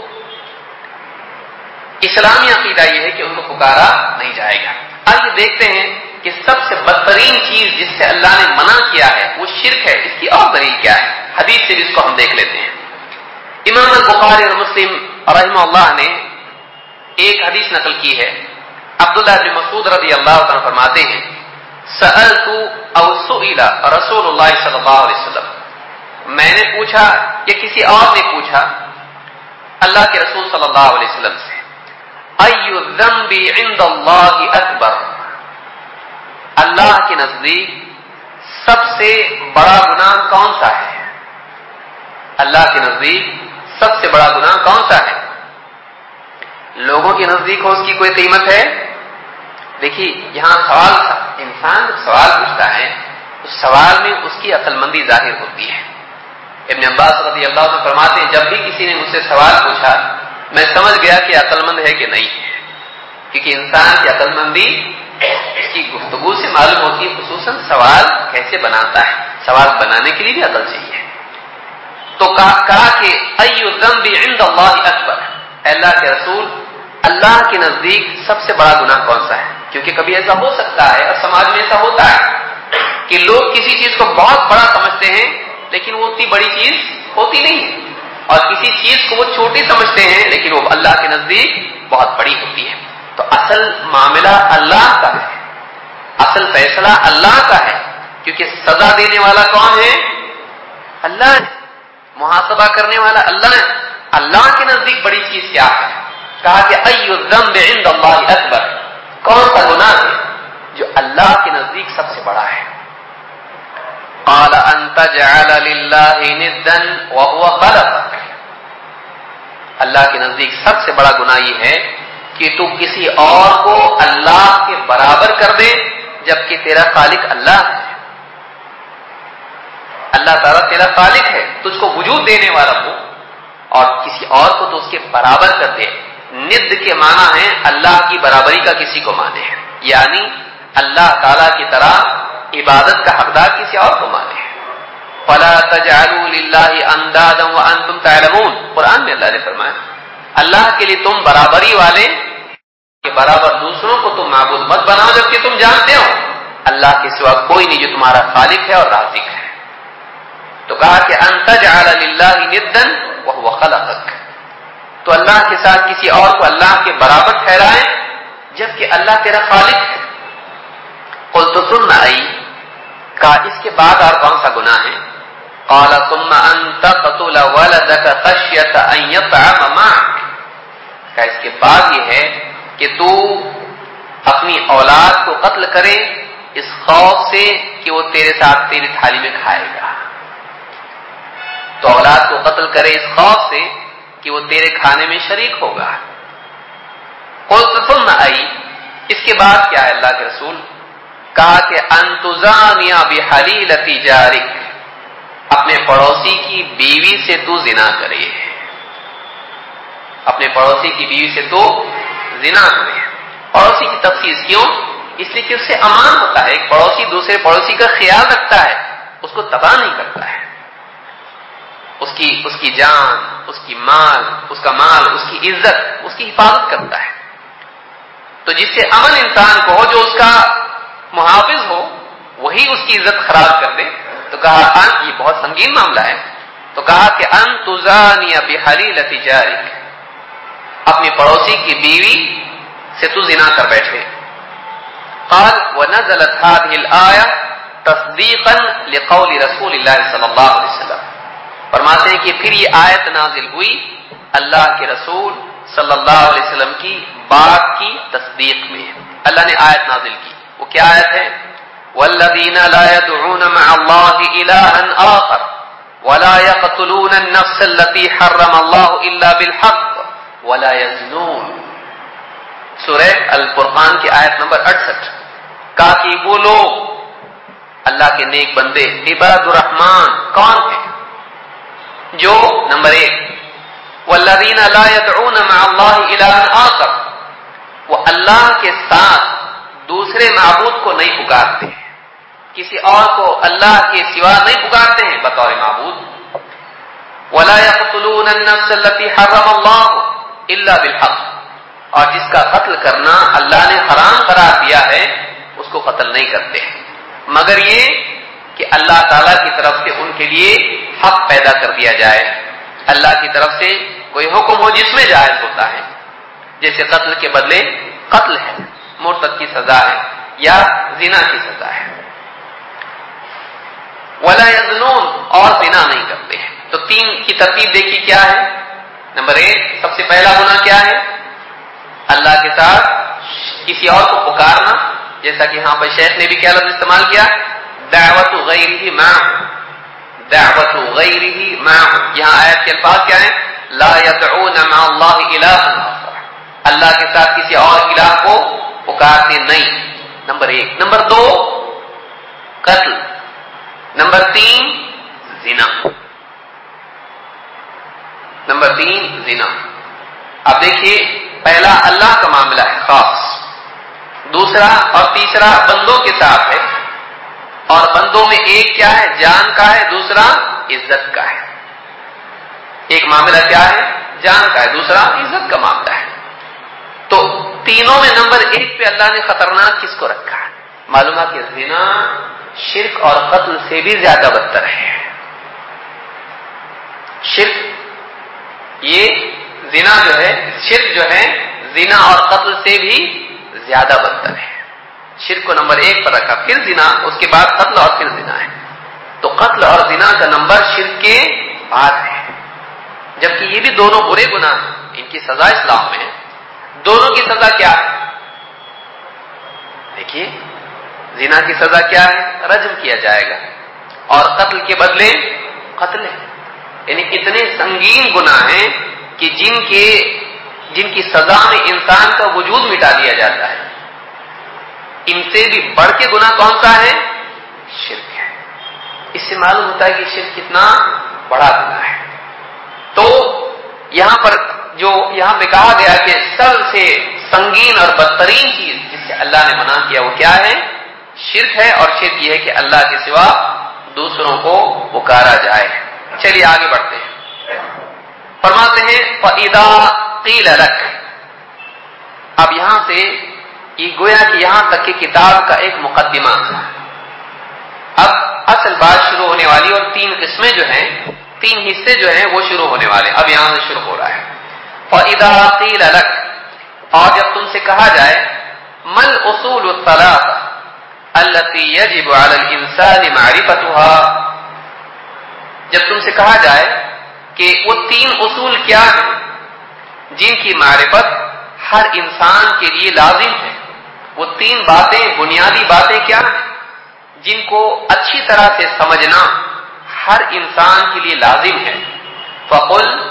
اسلامی عقیدہ یہ ہے کہ ان کو پکارا نہیں جائے گا۔ آئیے دیکھتے ہیں کہ سب سے بدترین چیز جس سے اللہ نے منع کیا ہے وہ شرک ہے، اس کی اور دلیل کیا ہے؟ حدیث سے اس کو ہم دیکھ لیتے ہیں۔ امام البخاری اور مسلم رحمہ اللہ نے ایک حدیث نقل کی ہے، عبداللہ بن مسعود رضی اللہ عنہ فرماتے ہیں سألت او سئل رسول اللہ صلی اللہ علیہ وسلم، میں نے پوچھا یا کسی اور نے پوچھا اللہ کے رسول صلی اللہ علیہ وسلم سے، ای الذنب عند اللہ اکبر، اللہ کے نزدیک سب سے بڑا گناہ کون سا ہے؟ اللہ کے نزدیک سب سے بڑا گناہ کون سا ہے؟ لوگوں کے نزدیک ہو اس کی کوئی قیمت ہے؟ دیکھیے یہاں سوال، انسان سوال پوچھتا ہے اس سوال میں اس کی عقل مندی ظاہر ہوتی ہے۔ ابن عباس رضی اللہ عنہ فرماتے ہیں جب بھی کسی نے مجھ سے سوال پوچھا میں سمجھ گیا کہ عقل مند ہے کہ نہیں ہے، کیونکہ انسان کی عقل مندی اس کی گفتگو سے معلوم ہوتی ہے، خصوصاً سوال کیسے بناتا ہے، سوال بنانے کے لیے بھی عقل چاہیے۔ تو کہا کہ ای الذنب عند اللہ اکبر، اللہ کے رسول اللہ کے نزدیک سب سے بڑا گناہ کون سا ہے؟ کیونکہ کبھی ایسا ہو سکتا ہے اور سماج میں ایسا ہوتا ہے کہ لوگ کسی چیز کو بہت بڑا سمجھتے ہیں لیکن وہ اتنی بڑی چیز ہوتی نہیں ہے، اور کسی چیز کو وہ چھوٹی سمجھتے ہیں لیکن وہ اللہ کے نزدیک بہت بڑی ہوتی ہے۔ تو اصل معاملہ اللہ کا ہے، اصل فیصلہ اللہ کا ہے، کیونکہ سزا دینے والا کون ہے؟ اللہ ہے، محاسبہ کرنے والا اللہ ہے۔ اللہ کے نزدیک بڑی چیز کیا ہے؟ کہا کہ ای الذنب عند اللہ اکبر، کون سا گناہ ہے جو اللہ کے نزدیک سب سے بڑا ہے؟ قال ان تجعل للہ ندا وهو خلقك، اللہ کے نزدیک سب سے بڑا گناہ یہ ہے کہ تو کسی اور کو اللہ کے برابر کر دے جبکہ تیرا خالق اللہ ہے، اللہ تعالیٰ تیرا خالق ہے، تجھ کو وجود دینے والا ہو اور کسی اور کو تو اس کے برابر کر دے۔ ند کے معنی ہے اللہ کی برابری کا کسی کو مانے، یعنی اللہ تعالیٰ کی طرح عبادت کا حقدار کسی اور کو مانے۔ فلا تجعلوا للہ اندادا وانتم تعلمون، قرآن میں اللہ نے فرمایا اللہ کے لیے تم برابری والے کے برابر دوسروں کو تم معبود مت بناؤ جبکہ تم جانتے ہو اللہ کے سوا کوئی نہیں جو تمہارا خالق ہے اور رازق ہے۔ تو کہا کہ ان تجعل للہ ندا وهو خلقك، تو اللہ کے ساتھ کسی اور کو اللہ کے برابر ٹھہرائے جبکہ اللہ تیرا خالق ہے۔ قلت ثم ای، کہا اس کے بعد اور کون سا گناہ ہے؟ قال ثم ان تقتل ولدك خشیۃ ان يطعم معك، کہا اس کے بعد یہ ہے کہ تو اپنی اولاد کو قتل کرے اس خوف سے کہ وہ تیرے ساتھ تیری تھالی میں کھائے گا، تو اولاد کو قتل کرے اس خوف سے کہ وہ تیرے کھانے میں شریک ہوگا۔ قلت ثم ای، اس کے بعد کیا ہے اللہ کے رسول؟ کہا کہ ان تزانی بحلیلۃ جارک، اپنے پڑوسی کی بیوی سے تو زنا کرے، اپنے پڑوسی کی بیوی سے تو زنا کرے۔ پڑوسی کی تخصیص کیوں؟ اس لیے کہ اس سے امان ہوتا ہے، ایک پڑوسی دوسرے پڑوسی کا خیال رکھتا ہے، اس کو تباہ نہیں کرتا ہے، اس کی جان، اس کا مال، اس کی عزت، اس کی حفاظت کرتا ہے۔ تو جس سے امن انسان کو ہو، جو اس کا محافظ ہو، وہی اس کی عزت خراب کر دے، تو کہا یہ بہت سنگین معاملہ ہے۔ تو کہا کہ ان تزانی بحلیلۃ جارک، اپنی پڑوسی کی بیوی سے تو زنا کر بیٹھے۔ قال ونزلت هذه الآية تصديقا لقول رسول الله صلی اللہ علیہ وسلم، فرماتے ہیں کہ پھر یہ آیت نازل ہوئی اللہ کے رسول صلی اللہ علیہ وسلم کی بات کی تصدیق میں۔ اللہ نے آیت نازل کی، وہ کیا آیت ہے؟ والذین لا يدعون مع الله إلها آخر ولا يقتلون النفس التي حرم الله إلا بالحق ولا يزنون، سورہ الفرقان کی آیت نمبر 68۔ کہا کہ وہ لوگ اللہ کے نیک بندے عباد الرحمن کون ہیں؟ جو نمبر 1 والذین لا يدعون مع الله إلها آخر، وہ اللہ کے ساتھ دوسرے معبود کو نہیں پکارتے، کسی اور کو اللہ کے سوا نہیں پکارتے ہیں بطور معبود۔ ولا يقتلون النفس التي حرم الله إلا بالحق، اور جس کا قتل کرنا اللہ نے حرام قرار دیا ہے اس کو قتل نہیں کرتے، مگر یہ کہ اللہ تعالی کی طرف سے ان کے لیے حق پیدا کر دیا جائے، اللہ کی طرف سے کوئی حکم ہو جس میں جائز ہوتا ہے، جیسے قتل کے بدلے قتل ہے، مرتد کی سزا ہے، یا زنا کی سزا ہے۔ ولا یزنون، اور زنا نہیں کرتے ہیں۔ تو 3 کی ترتیب دیکھی کیا ہے؟ نمبر 1 سب سے پہلا گناہ کیا ہے؟ اللہ کے ساتھ کسی اور کو پکارنا، جیسا کہ یہاں پر شیخ نے بھی کیا لفظ استعمال کیا؟ دعوت غیرہ معہ، دعوت غیرہ معہ۔ یہاں آیت کے الفاظ کیا ہیں؟ لا يدعون مع اللہ الہ آخر، اللہ کے ساتھ کسی اور الہ کو پکارتے نہیں، نمبر 1۔ نمبر 2 قتل، نمبر 3 زنا، نمبر 3 زنا۔ اب دیکھیے، پہلا اللہ کا معاملہ ہے خاص، دوسرا اور تیسرا بندوں کے ساتھ ہے، اور بندوں میں ایک کیا ہے؟ جان کا ہے، دوسرا عزت کا ہے۔ ایک معاملہ کیا ہے؟ جان کا ہے، دوسرا عزت کا معاملہ ہے۔ تو تینوں میں نمبر 1 پہ اللہ نے خطرناک کس کو رکھا ہے؟ معلوم ہے کہ زنا شرک اور قتل سے بھی زیادہ بدتر ہے۔ شرک، یہ زنا جو ہے، شرک جو ہے زنا اور قتل سے بھی زیادہ بدتر ہے۔ شرک کو نمبر 1 پر رکھا، پھر زنا، اس کے بعد قتل اور پھر زنا ہے۔ تو قتل اور زنا کا نمبر شرک کے بعد ہے، جبکہ یہ بھی دونوں برے گناہ ہیں، ان کی سزا اسلام میں ہے۔ دونوں کی سزا کیا ہے؟ دیکھیے، زنا کی سزا کیا ہے؟ رجم کیا جائے گا، اور قتل کے بدلے قتل ہے۔ یعنی اتنے سنگین گناہ ہیں کہ جن کی سزا میں انسان کا وجود مٹا دیا جاتا ہے۔ ان سے بھی بڑھ کے گناہ کون سا ہے؟ شرک ہے۔ اس سے معلوم ہوتا ہے کہ شرک کتنا بڑا گناہ ہے۔ تو یہاں پر جو یہاں پہ کہا گیا کہ سب سے سنگین اور بدترین چیز جس سے اللہ نے منع کیا وہ کیا ہے؟ شرک ہے، اور شرک یہ ہے کہ اللہ کے سوا دوسروں کو پکارا جائے۔ چلیے آگے بڑھتے ہیں، فرماتے ہیں فَإِذَا قِيلَ لَكَ۔ اب یہاں سے یہ گویا کہ یہاں تک کہ کتاب کا ایک مقدمہ تھا، اب اصل بات شروع ہونے والی، اور 3 قسمیں جو ہیں، 3 حصے جو ہیں وہ شروع ہونے والے، اب یہاں سے شروع ہو رہا ہے۔ فَإِذَا قِيلَ لَكَ، اور جب تم سے کہا جائے مَا الْأُصُولُ الثَّلَاثَةُ الَّتِي يَجِبُ عَلَى الْإِنسَانِ مَعْرِفَتُهَا، جب تم سے کہا جائے کہ وہ 3 اصول کیا ہیں جن کی معرفت ہر انسان کے لیے لازم ہے، وہ 3 باتیں، بنیادی باتیں کیا ہیں جن کو اچھی طرح سے سمجھنا ہر انسان کے لیے لازم ہے۔ فَقُلْ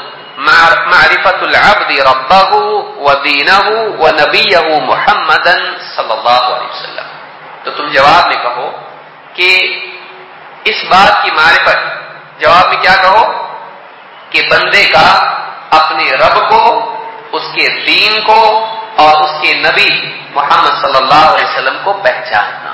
معرفت العبد ربہ ودینہ ونبیہ محمدا صلی اللہ علیہ وسلم. تو تم جواب میں کہو کہ اس بات کی معرفت، جواب میں کیا کہو کہ بندے کا اپنے رب کو، اس کے دین کو اور اس کے نبی محمد صلی اللہ علیہ وسلم کو پہچاننا.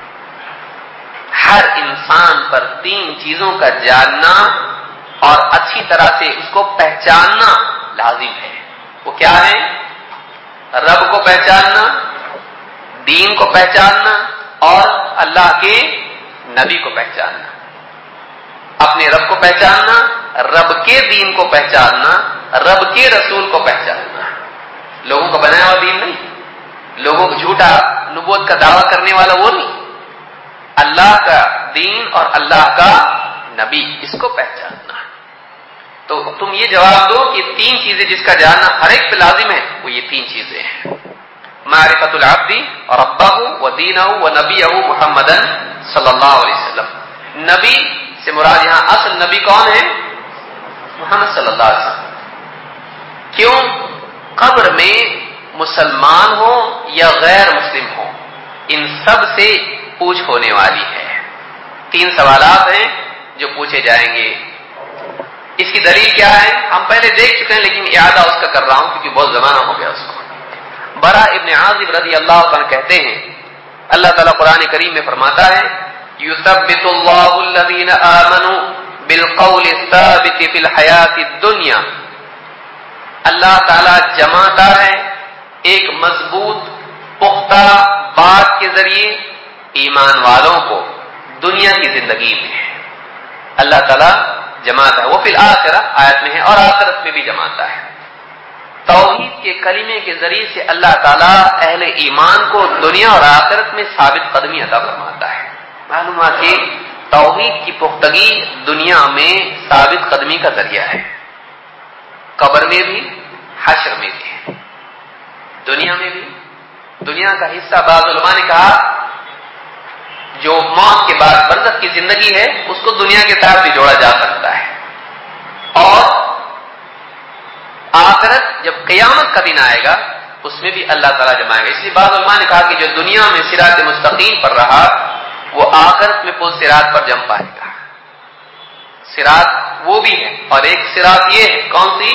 ہر انسان پر 3 چیزوں کا جاننا اور اچھی طرح سے اس کو پہچاننا لازم ہے. وہ کیا ہے؟ رب کو پہچاننا، دین کو پہچاننا اور اللہ کے نبی کو پہچاننا. اپنے رب کو پہچاننا، رب کے دین کو پہچاننا، رب کے رسول کو پہچاننا. لوگوں کا بنایا ہوا دین نہیں، لوگوں کو جھوٹا نبوت کا دعویٰ کرنے والا وہ نہیں، اللہ کا دین اور اللہ کا نبی، اس کو پہچاننا. تو تم یہ جواب دو کہ 3 چیزیں جس کا جاننا ہر ایک پہ لازم ہے، وہ یہ 3 چیزیں ہیں: معرفت العبد ربہ ودینہ ونبیہ محمدا صلی اللہ علیہ وسلم. نبی سے مراد یہاں اصل نبی کون ہے؟ محمد صلی اللہ علیہ وسلم. کیوں؟ قبر میں مسلمان ہو یا غیر مسلم ہو، ان سب سے پوچھ ہونے والی ہے. 3 سوالات ہیں جو پوچھے جائیں گے. اس کی دلیل کیا ہے؟ ہم پہلے دیکھ چکے ہیں لیکن اعادہ اس کا کر رہا ہوں کیونکہ بہت زمانہ ہو گیا اس کو. برا ابن عازب رضی اللہ عنہ کہتے ہیں، اللہ تعالیٰ قرآن کریم میں فرماتا ہے یثبت اللہ الذین آمنوا بالقول الثابت فی الحیات الدنیا. اللہ تعالیٰ جماتا ہے ایک مضبوط پختہ بات کے ذریعے ایمان والوں کو دنیا کی زندگی میں. اللہ تعالیٰ جماتا ہے. وہ فی الآخرہ آیت میں ہے اور آخرت میں بھی جماتا ہے. توحید کے کلمے کے ذریعے سے اللہ تعالیٰ اہل ایمان کو دنیا اور آخرت میں ثابت قدمی عطا فرماتا ہے. معلوم ہے کہ توحید کی پختگی دنیا میں ثابت قدمی کا ذریعہ ہے، قبر میں بھی، حشر میں بھی، دنیا میں بھی. دنیا کا حصہ بعض علماء نے کہا جو موت کے بعد برزخ کی زندگی ہے اس کو دنیا کے ساتھ بھی جوڑا جا سکتا ہے. اور آخرت جب قیامت کا دن آئے گا اس میں بھی اللہ تعالیٰ جمائے گا. اس لیے بعض علماء نے کہا کہ جو دنیا میں صراط مستقیم پر رہا وہ آخرت میں پل صراط پر جم پائے گا. صراط وہ بھی ہے اور ایک صراط یہ ہے، کون سی؟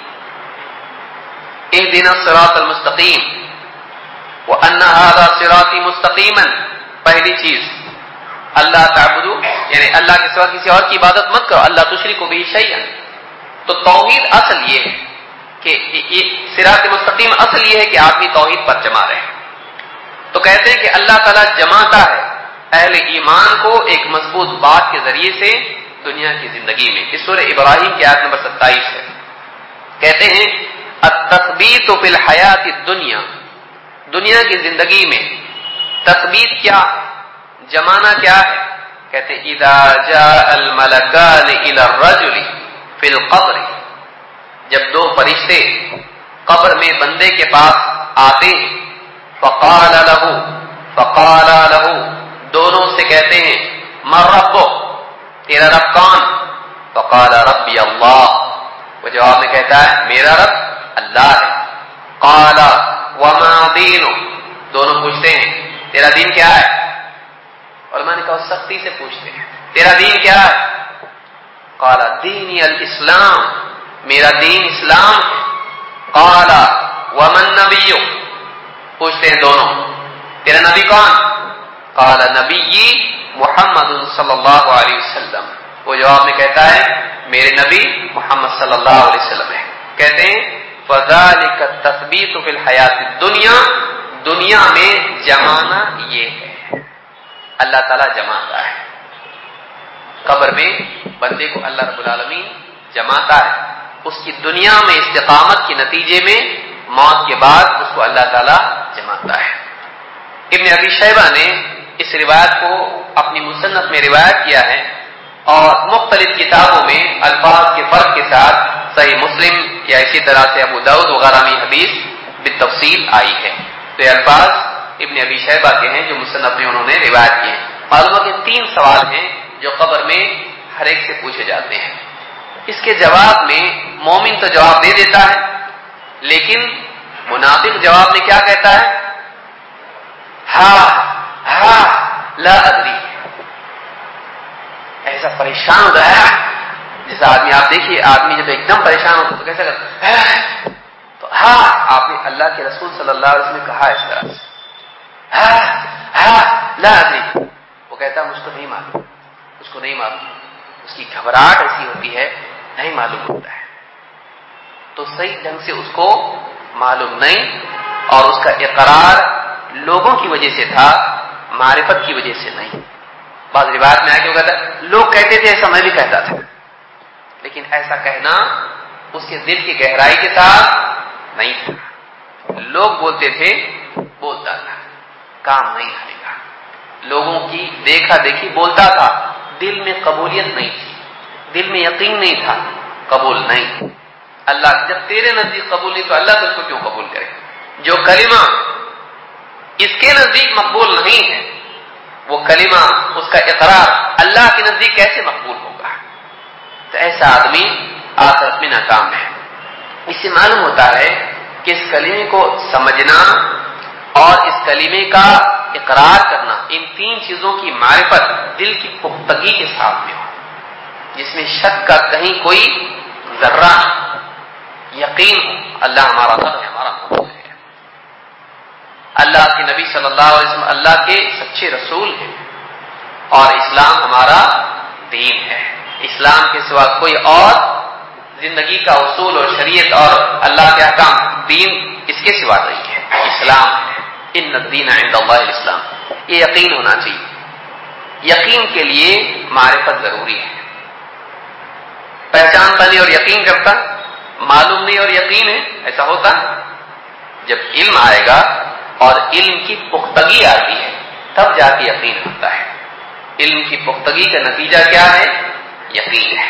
اهدنا الصراط المستقیم وان هذا صراطی مستقیما. پہلی چیز اللہ تعبدو، یعنی اللہ کے سوا کسی اور کی عبادت مت کرو، اللہ تشرکوا به شیئا. تو توحید اصل یہ ہے کہ صراط مستقیم اصل یہ ہے کہ آدمی توحید پر جمع رہے. تو کہتے ہیں کہ اللہ تعالیٰ جماتا ہے اہل ایمان کو ایک مضبوط بات کے ذریعے سے دنیا کی زندگی میں. اس سورہ ابراہیم کی آیت نمبر 27 ہے. کہتے ہیں التثبیت فی الحیات الدنیا، دنیا کی زندگی میں تثبیت کیا ہے، جمانا کیا ہے؟ کہتے ہیں اذا جاء الملکان الی الرجل فی القبر، جب 2 فرشتے قبر میں بندے کے پاس آتے ہیں، فقال له دونوں سے کہتے ہیں من ربک، تیرا رب کون؟ فقال ربی اللہ، وہ جواب میں کہتا ہے میرا رب اللہ ہے. قال وما دینک، دونوں پوچھتے ہیں تیرا دین کیا ہے؟ علماء نے کہا سختی سے پوچھتے ہیں تیرا دین کیا ہے؟ قال دینی الاسلام، میرا دین اسلام ہے. قال ومن نبیک، پوچھتے ہیں دونوں تیرا نبی کون؟ قال نبی محمد صلی اللہ علیہ وسلم، وہ جواب میں کہتا ہے میرے نبی محمد صلی اللہ علیہ وسلم ہے. کہتے ہیں فذلک التثبیت فی الحیات الدنیا، دنیا میں جمانا یہ ہے، اللہ تعالیٰ جماتا ہے. قبر میں بندے کو اللہ رب العالمین جماتا ہے، اس کی دنیا میں استقامت کے نتیجے میں موت کے بعد اس کو اللہ تعالیٰ جماتا ہے. ابن ابی شیبہ نے اس روایت کو اپنی مصنف میں روایت کیا ہے اور مختلف کتابوں میں الفاظ کے فرق کے ساتھ صحیح مسلم یا اسی طرح سے ابو داؤد وغیرہ میں حدیث بالتفصیل آئی ہے. تو یہ الفاظ ابن ابی شیبہ کے ہیں جو مصنف میں انہوں نے روایت کیے ہیں. معلوم ہے کہ 3 سوال ہیں جو قبر میں ہر ایک سے پوچھے جاتے ہیں. اس کے جواب میں مومن تو جواب دے دیتا ہے، لیکن منافق جواب میں کیا کہتا ہے؟ ہاں لا ادری. ایسا پریشان ہوتا ہے جیسا آدمی، آپ دیکھیے آدمی جب ایک دم پریشان ہوتا تو کیسا کرتا ہے؟ تو آپ نے اللہ کے رسول صلی اللہ علیہ وسلم نے کہا اس طرح سے لا ادری. وہ کہتا مجھ کو نہیں معلوم، اس کو نہیں معلوم. اس کی گھبراہٹ ایسی ہوتی ہے، نہیں معلوم ہوتا ہے. تو صحیح ڈھنگ سے اس کو معلوم نہیں، اور اس کا اقرار لوگوں کی وجہ سے تھا، معرفت کی وجہ سے نہیں. بعض روایت میں آگے کہتا لوگ کہتے تھے ایسا میں بھی کہتا تھا، لیکن ایسا کہنا اس کے دل کی گہرائی کے ساتھ نہیں تھا. لوگ بولتے تھے بولتا تھا، کام نہیں آئے گا. لوگوں کی دیکھا دیکھی بولتا تھا، دل میں قبولیت نہیں تھی، دل میں یقین نہیں تھا، قبول نہیں. اللہ جب تیرے نزدیک قبول نہیں تو اللہ تجھ کو کیوں قبول کرے؟ جو کلمہ اس کے نزدیک مقبول نہیں ہے، وہ کلمہ اس کا اقرار اللہ کے نزدیک کیسے مقبول ہوگا؟ تو ایسا آدمی آخرت میں ناکام ہے. اس سے معلوم ہوتا ہے کہ اس کلمے کو سمجھنا اور اس کلمے کا اقرار کرنا، ان تین چیزوں کی معرفت دل کی پختگی کے ساتھ میں ہو، جس میں شک کا کہیں کوئی ذرہ یقین ہو. اللہ ہمارا رب ہے، ہمارا معبود ہے، اللہ کے نبی صلی اللہ علیہ وسلم اللہ کے سچے رسول ہیں، اور اسلام ہمارا دین ہے. اسلام کے سوا کوئی اور زندگی کا اصول اور شریعت اور اللہ کے احکام، دین اس کے سوا نہیں ہے، اسلام ہے. ان الدین عند اللہ الاسلام. یہ یقین ہونا چاہیے. یقین کے لیے معرفت ضروری ہے. پہچانتا نہیں اور یقین کرتا، معلوم نہیں اور یقین ہے، ایسا ہوتا. جب علم آئے گا اور علم کی پختگی آتی ہے تب جا کے یقین ہوتا ہے. علم کی پختگی کا نتیجہ کیا ہے؟ یقین ہے.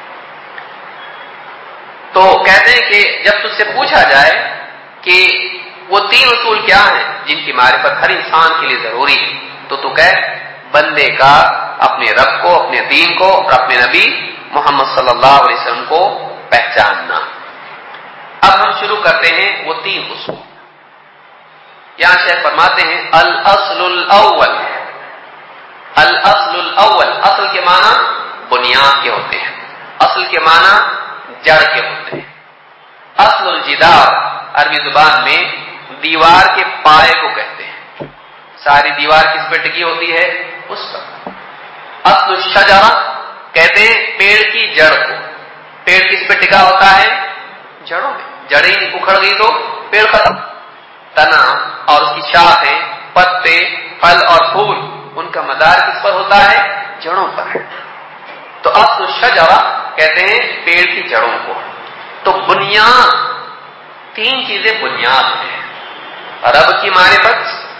تو کہتے ہیں کہ جب تجھ سے پوچھا جائے کہ وہ تین اصول کیا ہیں جن کی معرفت ہر انسان کے لیے ضروری ہے، تو کہہ بندے کا اپنے رب کو، اپنے دین کو اور اپنے نبی محمد صلی اللہ علیہ وسلم کو پہچاننا. اب ہم شروع کرتے ہیں وہ تین اصول. یہاں شیخ فرماتے ہیں الاصل الاول. الاصل الاول، اصل کے معنی بنیاد کے ہوتے ہیں، اصل کے معنی جڑ کے ہوتے ہیں. اصل الجدار عربی زبان میں دیوار کے پائے کو کہتے ہیں. ساری دیوار کس پر ٹکی ہوتی ہے؟ اس پر. اصل الشجرہ کہتے ہیں پیڑ کی جڑ کو. پیڑ کس پر ٹکا ہوتا ہے؟ جڑوں میں. جڑیں اکھڑ گئی تو پیڑ ختم. تنا اور اس کی شاخیں، پتے، پھل اور پھول، ان کا مدار کس پر ہوتا ہے؟ جڑوں پر ہے. تو اصل الشجرہ کہتے ہیں پیڑ کی جڑوں کو. تو بنیاد، تین چیزیں بنیاد ہیں: رب کی معرفت،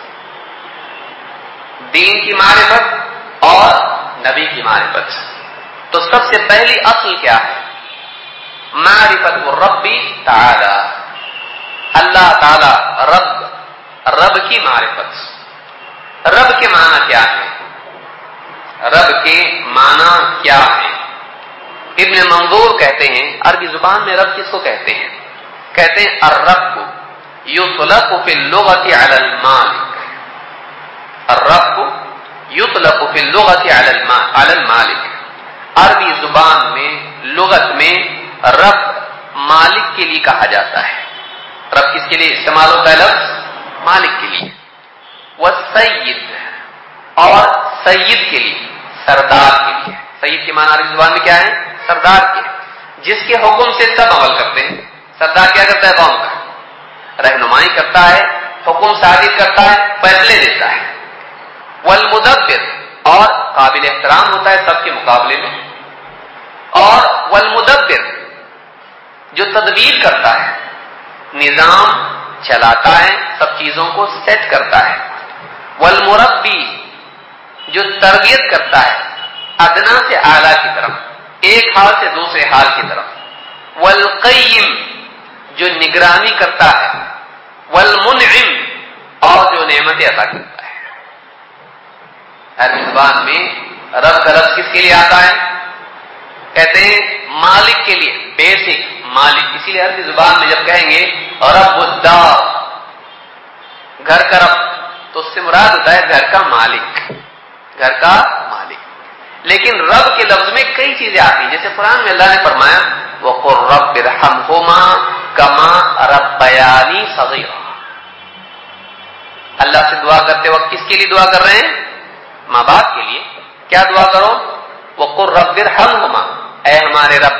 دین کی معرفت اور نبی کی معرفت. تو سب سے پہلی اصل کیا ہے؟ معرفت الرب تعالی. اللہ تعالی رب کی معرفت. رب کے معنی کیا ہے؟ رب کے معنی کیا ہے؟ ابن منظور کہتے ہیں عربی زبان میں رب کس کو کہتے ہیں؟ کہتے ہیں الرب یطلق فی اللغۃ علی المالک. الرب یطلق فی اللغۃ علی المالک. عربی زبان میں، لغت میں رب مالک کے لیے کہا جاتا ہے. رب کس کے لیے استعمال ہوتا ہے لفظ؟ مالک کے لیے. والسید، اور سید کے لیے، سردار کے لیے. سید کے معنی عربی زبان میں کیا ہے؟ سردار کے، جس کے حکم سے سب عمل کرتے ہیں. سردار کیا کرتا ہے؟ قوم کا رہنمائی کرتا ہے، حکم صادر کرتا ہے، فیصلے دیتا ہے. والمدبر، اور قابل احترام ہوتا ہے سب کے مقابلے میں. اور والمدبر، جو تدبیر کرتا ہے، نظام چلاتا ہے، سب چیزوں کو سیٹ کرتا ہے. والمربی، جو تربیت کرتا ہے ادنا سے اعلیٰ کی طرف، ایک حال سے دوسرے حال کی طرف. والقیم، جو نگرانی کرتا ہے. والمنعم، اور جو نعمتیں عطا کرتا ہے. ہر زبان میں رب کا لفظ کس کے لیے آتا ہے؟ کہتے ہیں مالک کے لیے بیسک مالک، اسی لیے عربی زبان میں جب کہیں گے رب الدار، گھر کا رب، تو اس سے مراد ہوتا ہے گھر کا مالک، گھر کا مالک۔ لیکن رب کے لفظ میں کئی چیزیں آتی ہیں، جیسے قرآن میں اللہ نے فرمایا وَقُلْ رَبِّ ارْحَمْهُمَا كَمَا رَبَّيَانِي صَغِيرًا۔ اللہ سے دعا کرتے وقت کس کے لیے دعا کر رہے ہیں؟ ماں باپ کے لیے۔ کیا دعا کرو؟ وَقُلْ رَبِّ ارْحَمْهُمَا، اے ہمارے رب،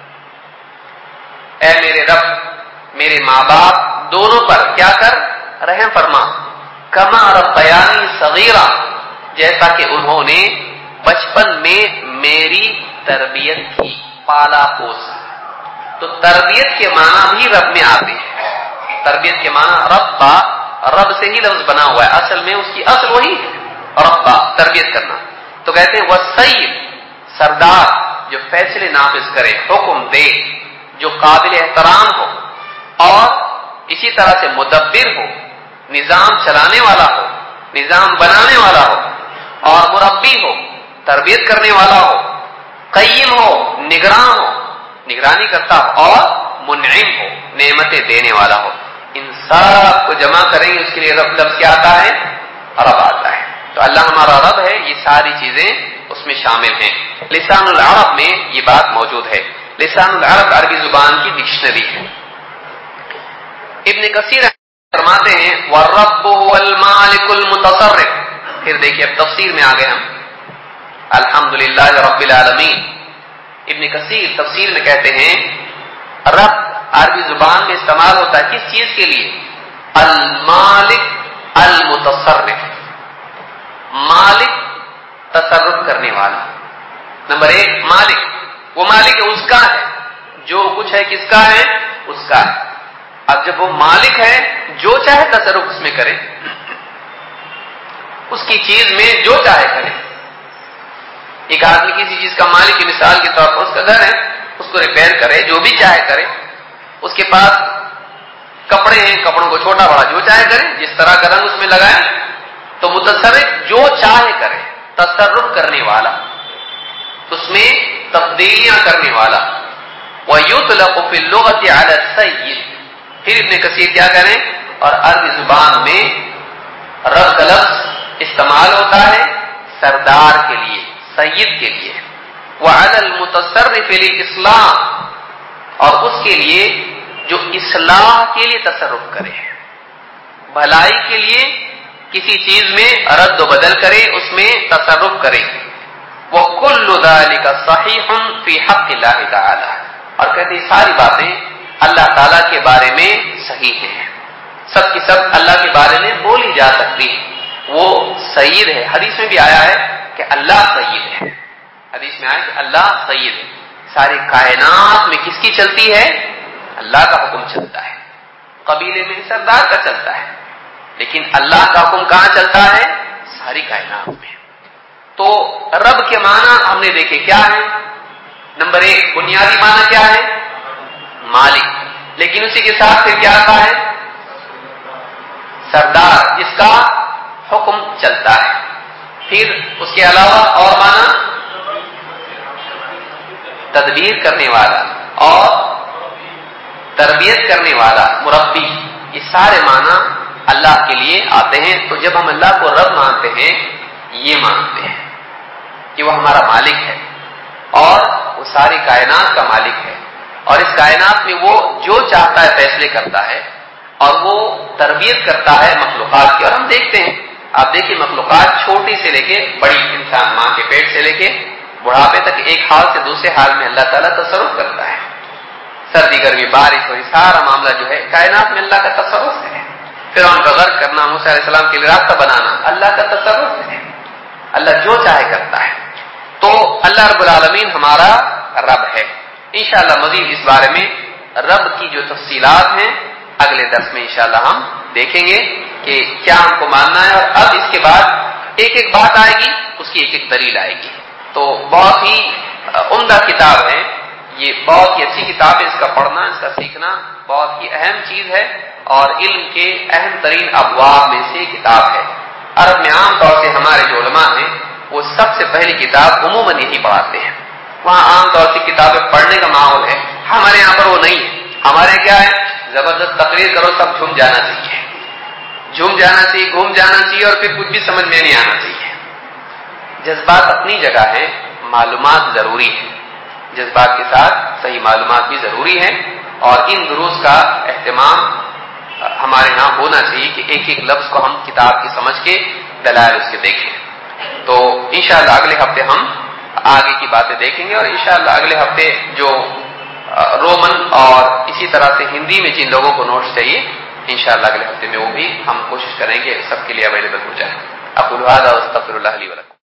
اے میرے رب، میرے ماں باپ دونوں پر کیا کر؟ رحم فرما، کما ربیانی صغیرا، جیسا کہ انہوں نے بچپن میں میری تربیت کی، پالا پوسا۔ تو تربیت کے معنی بھی رب میں آتے ہیں، تربیت کے معنی ربا، رب سے ہی لفظ بنا ہوا ہے، اصل میں اس کی اصل وہی ہے، ربا تربیت کرنا۔ تو کہتے ہیں والسید، سردار جو فیصلے نافذ کرے، حکم دے، جو قابل احترام ہو، اور اسی طرح سے مدبر ہو، نظام چلانے والا ہو، نظام بنانے والا ہو، اور مربی ہو، تربیت کرنے والا ہو، قیم ہو، نگراں ہو، نگرانی کرتا ہو، اور منعم ہو، نعمتیں دینے والا ہو۔ ان سب کو جمع کریں گے، اس کے لیے رب لفظ کیا آتا ہے؟ رب آتا ہے۔ تو اللہ ہمارا رب ہے، یہ ساری چیزیں اس میں شامل ہیں۔ لسان العرب میں یہ بات موجود ہے، لسان العرب عربی زبان کی ڈکشنری ہے۔ ابن کثیر فرماتے ہیں وَالرَّبُّ هُوَ الْمَالِكُ الْمُتَصَرِّفُ۔ پھر دیکھیے اب تفسیر میں آگئے ہم، الحمدللہ رب العالمین۔ ابن کثیر تفسیر میں کہتے ہیں رب عربی زبان میں استعمال ہوتا ہے کس چیز کے لیے؟ المالک المتصرف، مالک تصرف کرنے والا۔ نمبر ایک مالک، وہ مالک ہے، اس کا ہے، جو کچھ ہے کس کا ہے؟ اس کا ہے۔ اب جب وہ مالک ہے، جو چاہے تصرف اس میں کرے، اس کی چیز میں جو چاہے کرے۔ ایک آدمی کسی چیز کا مالک ہے، مثال کے طور پر اس کا گھر ہے، اس کو ریپیئر کرے، جو بھی چاہے کرے۔ اس کے پاس کپڑے ہیں، کپڑوں کو چھوٹا بڑا جو چاہے کرے، جس طرح کا رنگ اس میں لگائے۔ تو متصرف جو چاہے کرے، تصرف کرنے والا، اس میں تبدیلیاں کرنے والا۔ وَيُطْلَقُ فِي اللُّغَةِ عَلَى السَّيِّدِ۔ پھر ابن کثیر کیا کریں، اور عربی زبان میں رب کا لفظ استعمال ہوتا ہے سردار کے لیے، سید کے لیے۔ وَعَلَى الْمُتَصَرِّفِ لِلْإِصْلَاحِ، اور اس کے لیے جو اصلاح کے لیے تصرف کرے، بھلائی کے لیے کسی چیز میں رد و بدل کرے، اس میں تصرف کرے۔ وَكُلُّ ذَلِكَ صَحِيحٌ فِي حَقِّ اللَّهِ تَعَالَى۔ اور کہتے ہیں ساری باتیں اللہ تعالیٰ کے بارے میں صحیح ہیں، سب کی سب اللہ کے بارے میں بولی جا سکتی ہیں۔ وہ سید ہے، حدیث میں بھی آیا ہے کہ اللہ سید ہے، حدیث میں آیا کہ اللہ سید ہے۔ ساری کائنات میں کس کی چلتی ہے؟ اللہ کا حکم چلتا ہے۔ قبیلے میں سردار کا چلتا ہے، لیکن اللہ کا حکم کہاں چلتا ہے؟ ساری کائنات میں۔ تو رب کے معنی ہم نے دیکھے کیا ہے؟ نمبر ایک بنیادی معنی کیا ہے؟ مالک، لیکن اسی کے ساتھ پھر کیا آتا ہے؟ سردار، جس کا حکم چلتا ہے۔ پھر اس کے علاوہ اور معنی تدبیر کرنے والا اور تربیت کرنے والا، مربی، یہ سارے معنی اللہ کے لیے آتے ہیں۔ تو جب ہم اللہ کو رب مانتے ہیں، یہ مانتے ہیں کہ وہ ہمارا مالک ہے، اور وہ ساری کائنات کا مالک ہے، اور اس کائنات میں وہ جو چاہتا ہے فیصلے کرتا ہے، اور وہ تربیت کرتا ہے مخلوقات کی۔ اور ہم دیکھتے ہیں، آپ دیکھیں مخلوقات چھوٹی سے لے کے بڑی، انسان ماں کے پیٹ سے لے کے بڑھاپے تک ایک حال سے دوسرے حال میں اللہ تعالیٰ تصرف کرتا ہے۔ سردی گرمی بارش ہو، سارا معاملہ جو ہے کائنات میں اللہ کا تصرف ہے۔ فرعون کا غرق کرنا، موسیٰ علیہ السلام کے لیے راستہ بنانا، اللہ کا تصرف ہے، اللہ جو چاہے کرتا ہے۔ تو اللہ رب العالمین ہمارا رب ہے۔ انشاءاللہ مزید اس بارے میں رب کی جو تفصیلات ہیں اگلے درس میں انشاءاللہ ہم دیکھیں گے کہ کیا ہم کو ماننا ہے، اور اب اس کے بعد ایک ایک بات آئے گی، اس کی ایک ایک دلیل آئے گی۔ تو بہت ہی عمدہ کتاب ہے یہ، بہت ہی اچھی کتاب ہے، اس کا پڑھنا، اس کا سیکھنا بہت ہی اہم چیز ہے، اور علم کے اہم ترین ابواب میں سے کتاب ہے۔ عرب میں عام طور سے ہمارے جو علماء ہیں وہ سب سے پہلی کتاب عموماً یہی پڑھاتے ہیں، وہاں عام طور سے کتابیں پڑھنے کا ماحول ہے. ہمارے یہاں پر وہ نہیں ہے. ہمارے یہاں کیا ہے؟ زبردست تقریر کرو، سب جھوم جانا چاہیے، جھوم جانا چاہیے، گھوم جانا چاہیے، اور پھر کچھ بھی سمجھ میں نہیں آنا چاہیے. جذبات اپنی جگہ ہے، معلومات ضروری ہے، جذبات کے ساتھ صحیح معلومات بھی ضروری ہے. اور ان دروس کا اہتمام ہمارے یہاں ہونا چاہیے کہ ایک ایک لفظ کو ہم کتاب کی سمجھ کے دلائل اس کے دیکھیں. تو انشاءاللہ اگلے ہفتے ہم آگے کی باتیں دیکھیں گے، اور انشاءاللہ اگلے ہفتے جو رومن اور اسی طرح سے ہندی میں جن لوگوں کو نوٹس چاہیے، انشاءاللہ اگلے ہفتے میں وہ بھی ہم کوشش کریں گے سب کے لیے اویلیبل ہو جائے. اقول هذا واستغفر الله لي ولكم.